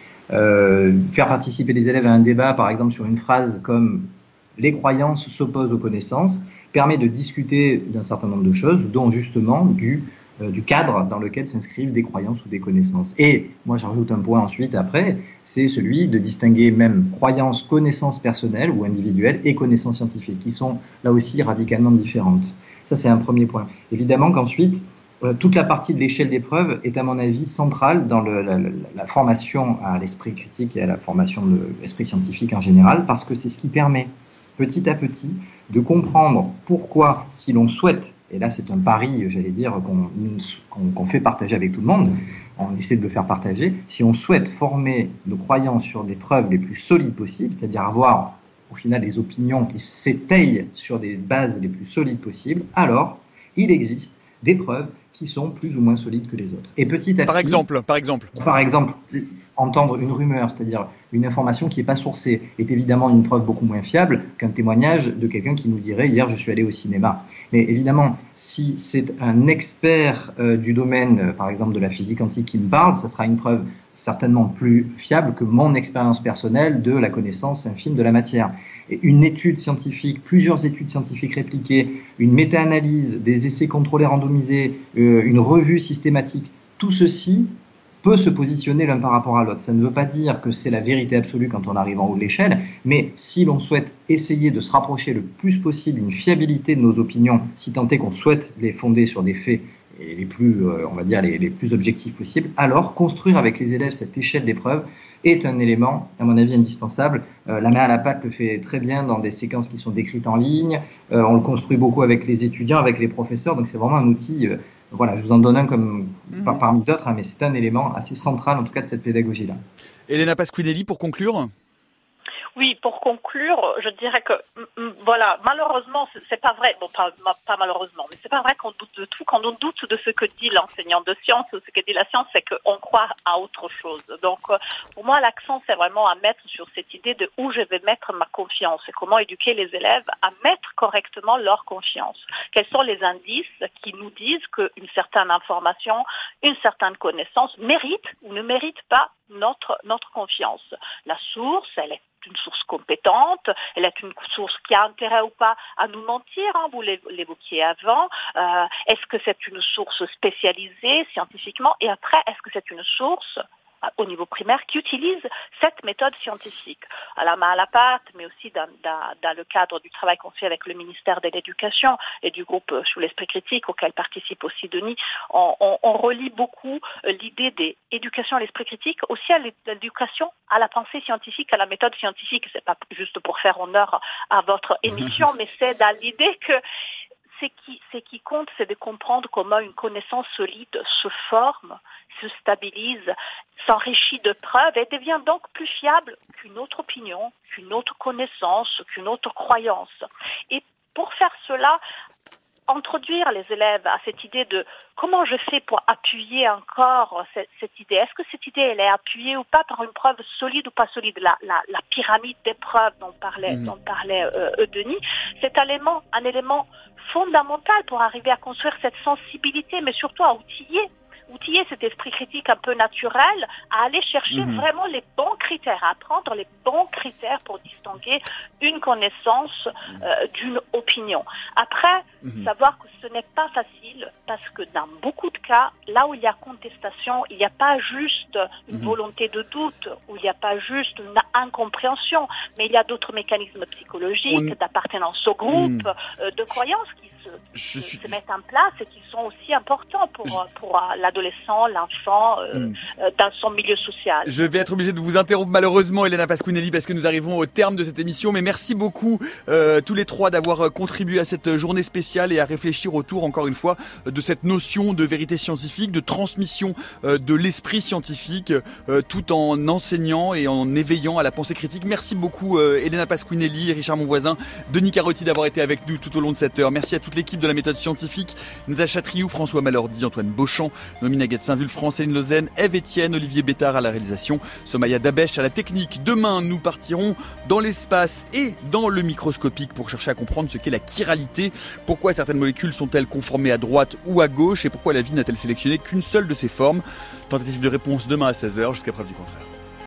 Euh, faire participer les élèves à un débat, par exemple, sur une phrase comme « les croyances s'opposent aux connaissances », permet de discuter d'un certain nombre de choses, dont justement du euh, du cadre dans lequel s'inscrivent des croyances ou des connaissances. Et moi, j'en rajoute un point ensuite, après, c'est celui de distinguer même croyances, connaissances personnelles ou individuelles et connaissances scientifiques, qui sont là aussi radicalement différentes. Ça, c'est un premier point. Évidemment qu'ensuite, euh, toute la partie de l'échelle des preuves est, à mon avis, centrale dans le, la, la, la formation à l'esprit critique et à la formation de l'esprit scientifique en général, parce que c'est ce qui permet, petit à petit, de comprendre pourquoi, si l'on souhaite, et là c'est un pari, j'allais dire, qu'on, qu'on, qu'on fait partager avec tout le monde, on essaie de le faire partager, si on souhaite former nos croyances sur des preuves les plus solides possibles, c'est-à-dire avoir au final des opinions qui s'étayent sur des bases les plus solides possibles, alors il existe des preuves qui sont plus ou moins solides que les autres. Et petit à petit, par exemple, par exemple, par exemple, entendre une rumeur, c'est-à-dire une information qui n'est pas sourcée, est évidemment une preuve beaucoup moins fiable qu'un témoignage de quelqu'un qui nous dirait « hier, je suis allé au cinéma ». Mais évidemment, si c'est un expert euh, du domaine, euh, par exemple de la physique quantique qui me parle, ça sera une preuve certainement plus fiable que mon expérience personnelle de la connaissance infime de la matière. Et une étude scientifique, plusieurs études scientifiques répliquées, une méta-analyse, des essais contrôlés randomisés, euh, une revue systématique, tout ceci peut se positionner l'un par rapport à l'autre. Ça ne veut pas dire que c'est la vérité absolue quand on arrive en haut de l'échelle, mais si l'on souhaite essayer de se rapprocher le plus possible d'une fiabilité de nos opinions, si tant est qu'on souhaite les fonder sur des faits et les plus, euh, on va dire, les, les plus objectifs possibles, alors construire avec les élèves cette échelle d'épreuves est un élément, à mon avis, indispensable. Euh, la main à la pâte le fait très bien dans des séquences qui sont décrites en ligne. Euh, on le construit beaucoup avec les étudiants, avec les professeurs. Donc c'est vraiment un outil. Euh, voilà, je vous en donne un comme mmh. par, parmi d'autres, hein, mais c'est un élément assez central, en tout cas, de cette pédagogie-là. Elena Pasquinelli, pour conclure. Oui, pour conclure, je dirais que voilà, malheureusement, c'est pas vrai. Bon, pas, pas malheureusement, mais c'est pas vrai qu'on doute de tout. Quand on doute de ce que dit l'enseignant de sciences ou ce que dit la science, c'est qu'on croit à autre chose. Donc, pour moi, l'accent, c'est vraiment à mettre sur cette idée de où je vais mettre ma confiance et comment éduquer les élèves à mettre correctement leur confiance. Quels sont les indices qui nous disent qu'une certaine information, une certaine connaissance mérite ou ne mérite pas notre notre confiance. La source, elle est une source compétente, elle est une source qui a intérêt ou pas à nous mentir, hein, vous l'évoquiez avant. Euh, est-ce que c'est une source spécialisée scientifiquement? Et après, est-ce que c'est une source au niveau primaire qui utilise cette méthode scientifique à la main à la pâte, mais aussi dans, dans, dans le cadre du travail qu'on fait avec le ministère de l'Éducation et du groupe sous l'esprit critique auquel participe aussi Denis, on, on, on relie beaucoup l'idée d'éducation à l'esprit critique, aussi à l'éducation à la pensée scientifique, à la méthode scientifique. C'est pas juste pour faire honneur à votre émission, mais c'est dans l'idée que Ce qui, ce qui compte, c'est de comprendre comment une connaissance solide se forme, se stabilise, s'enrichit de preuves et devient donc plus fiable qu'une autre opinion, qu'une autre connaissance, qu'une autre croyance. Et pour faire cela, introduire les élèves à cette idée de comment je fais pour appuyer encore cette, cette idée. Est-ce que cette idée elle est appuyée ou pas par une preuve solide ou pas solide? La, la, la pyramide des preuves dont parlait, mmh. dont parlait euh, Denis, c'est un élément, un élément fondamental pour arriver à construire cette sensibilité, mais surtout à outiller outiller cet esprit critique un peu naturel, à aller chercher mmh. vraiment les bons critères, à prendre les bons critères pour distinguer une connaissance euh, d'une opinion. Après, mmh. savoir que ce n'est pas facile, parce que dans beaucoup de cas, là où il y a contestation, il n'y a pas juste une mmh. volonté de doute, ou il n'y a pas juste une incompréhension, mais il y a d'autres mécanismes psychologiques, On... d'appartenance au groupe, mmh. euh, de croyances qui se, qui suis... se mettent en place et qui sont aussi importants pour, Je... pour euh, l'adolescent, l'enfant, euh, mmh. euh, dans son milieu social. Je vais être obligé de vous interrompre malheureusement, Elena Pasquinelli, parce que nous arrivons au terme de cette émission. Mais merci beaucoup euh, tous les trois d'avoir contribué à cette journée spéciale et à réfléchir autour, encore une fois, de cette notion de vérité scientifique, de transmission euh, de l'esprit scientifique, euh, tout en enseignant et en éveillant à la pensée critique. Merci beaucoup euh, Elena Pasquinelli, Richard Monvoisin, Denis Carotti d'avoir été avec nous tout au long de cette heure. Merci à toute l'équipe de la méthode scientifique, Natacha Triou, François Malordi, Antoine Beauchamp, Noémie Naguette-Saint-Vulf, Francine Lausanne, Ève Etienne, Olivier Bétard à la réalisation, Somaya Dabèche à la technique. Demain, nous partirons dans l'espace et dans le microscopique pour chercher à comprendre ce qu'est la chiralité, pourquoi certaines molécules sont-elles conformées à droite ou à gauche et pourquoi la vie n'a-t-elle sélectionné qu'une seule de ces formes. Tentative de réponse demain à seize heures, jusqu'à preuve du contraire.